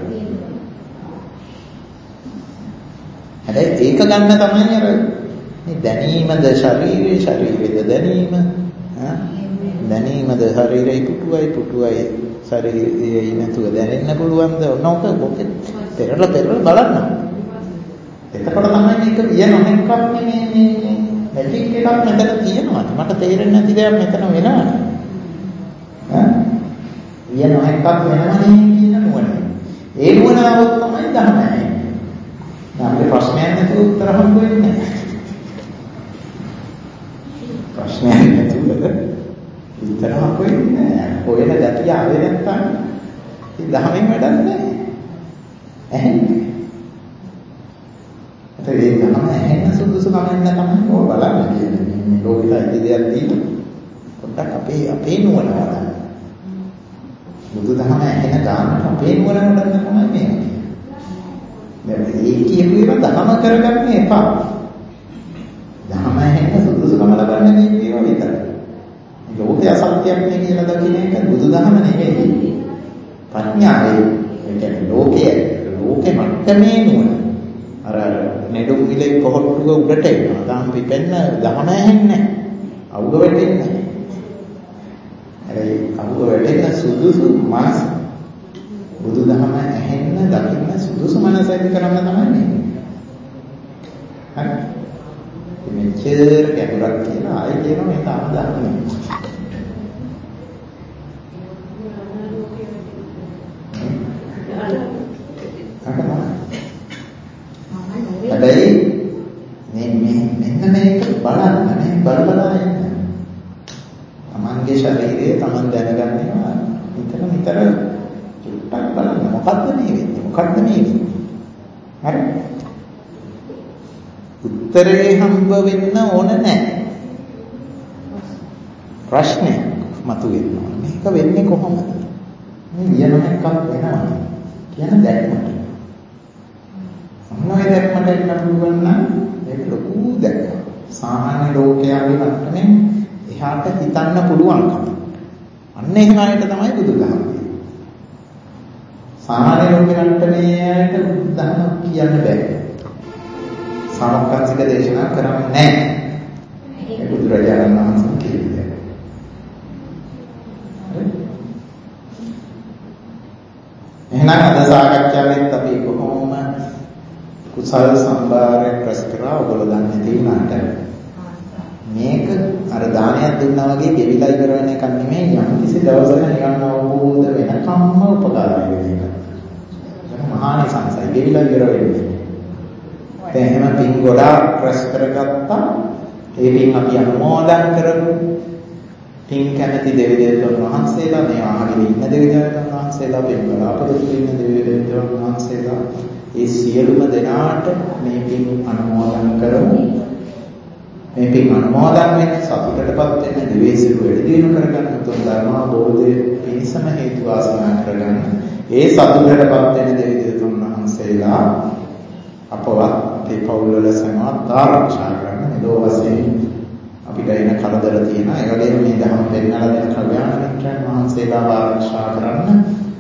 හැබැයි ඒක ගන්න තමයි අර මේ දැනීමද ශරීරයේද දැනීම දැනීමද ශරීරයේ පුටුවයි ශරීරයේ නැතුව දැනෙන්න පුළුවන්ද? ඔන්නෝක මොකද පෙරලා බලන්න. එතකොට තමයි මේක වියන අනක්ක් මේ මැජික් එකක් මෙතන තියෙනවා. මට තේරෙන්නේ නැති දෙයක් මෙතන වෙනවා. වියන අනක්ක් වෙනවනේ කියන නුවණ. ඒ නුවණ આવොත් තමයි ධර්මය. අපේ ප්‍රශ්නයක් නැතුව උත්තර හම්බ වෙන්නේ නැහැ. ප්‍රශ්නයක් නැතුව උත්තර හම්බ වෙන්නේ නැහැ. කොහෙද ගැටිය ආවේ නැත්තම් ඉතින් දහමෙන් වැඩක් නැහැ. ඇහෙන්නේ. ඒ දහම ඇහෙන්න සුදුසු කමෙන් තමයි ඕක බලන්න කියන්නේ. මේ ලෝකෙට ඉති දෙයක් තියෙනවා. පොඩ්ඩක් අපේ නුවණ වඩන්න. බුදුදහම ඇහෙන ගානට අපේ නුවණ වඩන්න තමයි මේ. දැන් මේ කියපු ඒවා දහම කරගන්න එපා. දහම ඇහෙන්න සුදුසුකම ලබන්න කියනවා විතරයි. ලෝකය සත්‍යයක් නේ කියලා දකින්න එක බුදුදහම නෙවෙයි. ප්‍රඥාවේ ඒ කියන්නේ ලෝකේ මට්ටමේ නුවණ. අර නෙළුම් විලේ කොහොට්ටුක උඩට එනවා. තාම පිපෙන්න දහම ඇහෙන්නේ නැහැ. අවුල වැටෙන්නේ නැහැ. ඒ අවුල වැටෙන්න සුදුසු මනස. බුදුදහම ඇහෙන්න දකින්න සුදුසු මනස ඇති කරන්න තමයි මේ. හරි. මෙච්චර ගැඹුරක් කියලා ආයෙ කියනවා මේ තාම දන්නේ. හැබැයි මෙන්න මේක බලන්න මේ බලලා ඉන්න. තමන්ගේ ශරීරය තමන් දැනගන්නවා නිතර චුට්ටක් බලන්න. මොකද්ද මේ වෙන්නේ? හරි? උත්තරේ හම්බ වෙන්න ඕන නැහැ. ප්‍රශ්නයක් මතුවෙනවා. මේක වෙන්නේ කොහොමද? මේ ලියන එකක් වෙනවා කියන දැක්මට. මොනවද දැක්මට එන්න පුළුවන් නම් ඒක ලොකු දැක්මක්. සාමාන්‍ය ලෝකයාගේ මට්ටමින් එහාට හිතන්න පුළුවන්කම. අන්න එහෙම අයට තමයි බුදුදහම. සාමාන්‍ය ලෝකේ මට්ටමේට බුදුදහම කියන්න බෑ. සාමකාංශික දේශනා කරන්නේ නැහැ. ඒ බුදුරජාණන් වහන්සේ කියන්නේ. එහෙනම් අද සාකච්ඡාවෙත් අපි කොහොම කුසල සම්භාරයක් රැස් කරා ඔයගොල්ලෝ දන්නේ නැති වුණාට මේක අර දානයක් දුන්නා වගේ දෙවිලා ඉවර වෙන එකක් නෙමෙයි. යම් කිසි දවසක නිවන් අවබෝධ වෙනකම්ම උපකාරය වෙන එක. ආනිසංසයි ගෙවිලා ඉවර වෙන්නේ. දැන් එහෙම පින් ගොඩාක් රැස් කරගත්තා. ඒ පින් අපි අනුමෝදන් කරමු. පින් කැමැති දෙවි දේවතුන් වහන්සේලා මේ අහගෙන ඉන්න දෙවි දේවතුන් වහන්සේලා පින් බලාපොරොත්තු වෙන දෙවි දේවතුන් වහන්සේලා ඒ සියලුම දෙනාට මේ පින් අනුමෝදන් කරමු. මේ පින් අනුමෝදන් වෙන සතුටටපත් වෙන දෙවිසිරු වැඩි දියුණු කරගන්න උතුම් ධර්මාභෝධයේ පිණසම හේතු වාසනා කරගන්න. ඒ සතුටටපත් වෙන දෙවි දේවතුන් වහන්සේලා අපවත් අපේ පවුල් වල සමාත් ආරක්ෂා කරන මෙලොව වශයෙන් අපිට එන කරදර තියෙනවා. ඒ වගේම මේ ධර්ම පෙන්නලා දෙන කල්යාණ මිත්‍රයන් වහන්සේලා ආරක්ෂා කරන්න.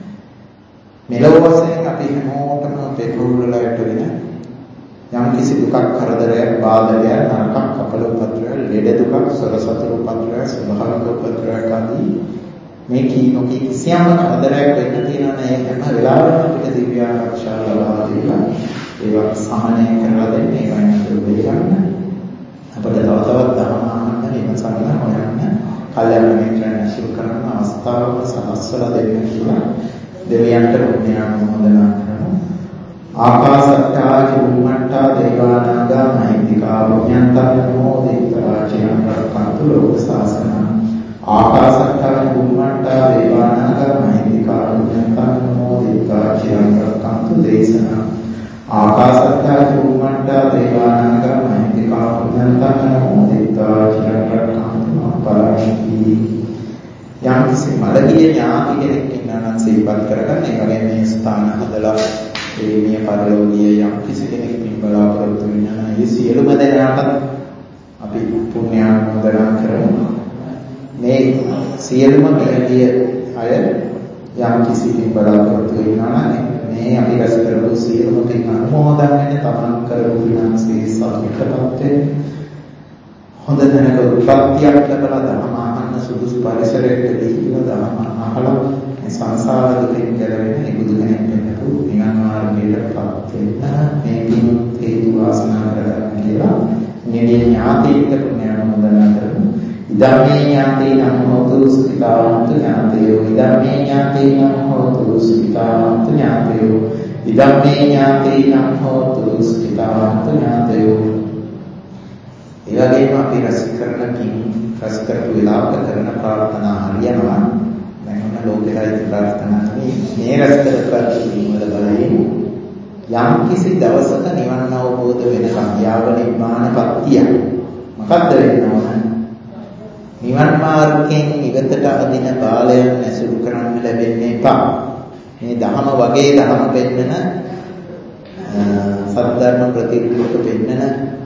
මෙලොව වශයෙන් අපි හැමෝටම අපේ පවුල් වල ඇතුළේ යම් කිසි දුකක් කරදරයක් බාධකයක් නරකක් අපල උපද්‍රවයක් ලෙඩ දුකක් සරසතර උපද්‍රවයක් ස්වභාවික උපද්‍රවයක් ආදී මේ කීනෝකී කිසියම් කරදරයක් වෙන්න තියෙනවා නේ හැම වෙලාවෙම අපිට දිව්‍ය ආරක්ෂා ලබා දෙන්න ඒවා සමනය කරලා දෙන්න ඒවා නතර වෙන්න අපිට තව තවත් ධර්ම අහන්න විමසන්න හොයන්න කල්යාණ මිත්‍රයන් අසුර කරන අවස්ථාවක සලස්වලා දෙන්න කියලා දෙවියන්ට පුණ්‍යානුමෝදනා කරමු. ආකාශත්තා චුම්මත්තා දේවානාගා මහින්దికා පුඤ්ඤන්තං මොදිත්වා චිරං රක්ඛන්තු ලෝක සාසනං ආකාශත්තා චුම්මත්තා දේවානාගා මහින්దికා පුඤ්ඤන්තං මොදිත්වා චිරං රක්ඛන්තු දේශනං ආකාශත්තා චුම්මත්තා දේවානාගා මහින්దికා පුඤ්ඤන්තං මොදිත්වා චිරං රක්ඛන්තු අපරාණී යම් කිසි මළගිය ඥාති කෙනෙක් ඉන්නා නම් සිහිපත් කරගන්න. ඒ වගේ මේ ස්ථාන හදලා මේ පරිලෝකීය යම් කිසි කෙනෙක් පින් බලාපොරොත්තු වෙනවා. ඒ සියලුම දෙනාට අපි පුණ්‍යානුමෝදනා කරමු. මේ සියලුම මෙලදී අය යම් කිසි පින් බලාපොරොත්තු වෙනවා නම් මේ අපි රැස් කරපු සියලුම පින් අනුමෝදන් වෙන තමන් කරපු විනාශී සත්‍යකපත් වෙන හොඳ දැනක උත්පත්තියක් ලැබලා ධර්ම අහන්න සුදුසු පරිසරයකට දීලා ධර්ම අහලා මේ සංසාර දුකින් ගැලවෙන මේ බුදු කෙනෙක් වෙනතු නිවන් මාර්ගයටපත් වෙන්න මේ පින් හේතු වාසනා කරගන්න කියලා නිදී ඥාතීන්ට පුණ්‍යානුමෝදනා කරමු. ඉදම්මේ ඥාතීනම් හෝතු සුඛිතාවන්තු ඥාතයෝ ඉදම්මේ ඥාතීනම් හෝතු සුඛිතාවන්තු ඥාතයෝ ඉදම්මේ ඥාතීනම් හෝතු සුඛිතාවන්තු ඥාතයෝ. ඒ වගේම අපි රැස් කරන පින් රැස් කරපු වෙලාවක කරන ප්‍රාර්ථනා හරියනවා. දැන් ඔන්න ලෝකෙයි ප්‍රාර්ථනා මේ රැස් කරපු පින් වල බලයෙන් යම් කිසි දවසක නිවන් අවබෝධ වෙනකම් යාව නිබ්බානපත්තිය මොකක්ද වෙන්න ඕන? නිවන් මාර්ගයෙන් ඉවතට අදින බාලයන් ඇසුරු කරන්න ලැබෙන්නේ එපා. මේ ධහම වගේ ධහම පෙන්නන සත්‍යධර්ම ප්‍රතිරූපක පෙන්නන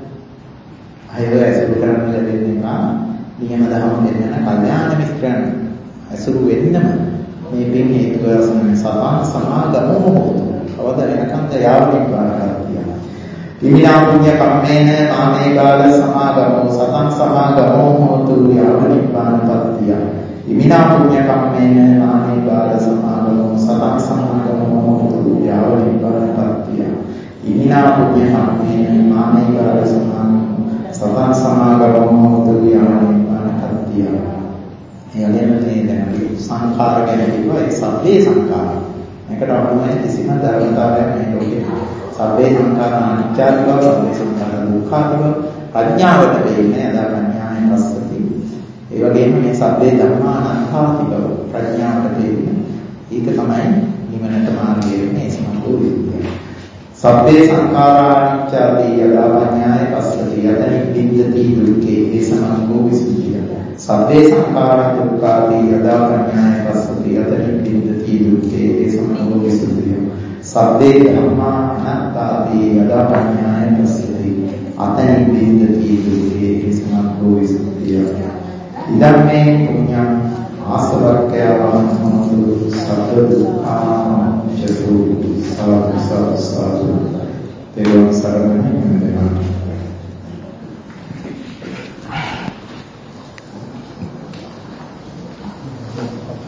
අයව ඇසුරු කරන්න ලැබෙන්නේ නැහැ. නියම ධර්ම දෙන්න කල්යාණ මිත්‍රයන් ඇසුරු වෙන්නම මේ පින් හේතු වශයෙන් සතන් සමාගමෝ හොතු. අවද වෙනකන්ද යාවනින් බාරගත්තිය. ඉමිනා පුඤ්ඤ කම්මේන නාමේ බාල සමාගමෝ සතන් සමාගමෝ හොතු යාවනින් බාරගත්තිය. ඉමිනා පුඤ්ඤ කම්මේන නාමේ බාල සමාගමෝ සතන් සමාගමෝ හොතු යාවනින් බාරගත්තිය. ඉමිනා පුඤ්ඤ කම්මේන නාමේ බාල සමාගමෝ සතන් සමාගමෝ දුරියානිපාන කත්තිය. එයලෙම මේ දැන් අපි සංඛාර ගැන කිව්වා. ඒ සබ්බේ සංඛාර. මේකට අනුමත කිසිම ධර්මතාවයක් මේ ලෝකේ නැහැ. සබ්බේ සංඛාර අනිත්‍යයි බව, සබ්බේ සංඛාර දුක්ඛයි බව ප්‍රඥාවට වෙන්නේ අදාඥාය පස්සති. ඒ වගේම මේ සබ්බේ ධම්මානන්තාති බව ප්‍රඥාවට වෙන්නේ. ඒක තමයි නිවනට මාර්ගය වෙන්නේ සම්පූර්ණ විද්‍යාව. සබ්බේ සංඛාරා අනිච්චාති යදාඥාය පස්සති යතනි විද්‍යති දුක්ඛේ ඒ සමංගෝ විසුද්ධිය. සබ්බේ සංඛාරා දුක්ඛාති යදාඥාය පස්සති යතනි විද්‍යති දුක්ඛේ ඒ සමංගෝ විසුද්ධිය. සබ්බේ ධම්මා අනාත්තාති යදාඥාය පස්සති අතනි විද්‍යති දුක්ඛේ ඒ සමංගෝ විසුද්ධිය. ඉදම්මේ පුඤ්ඤං ආසවක්ඛය වහං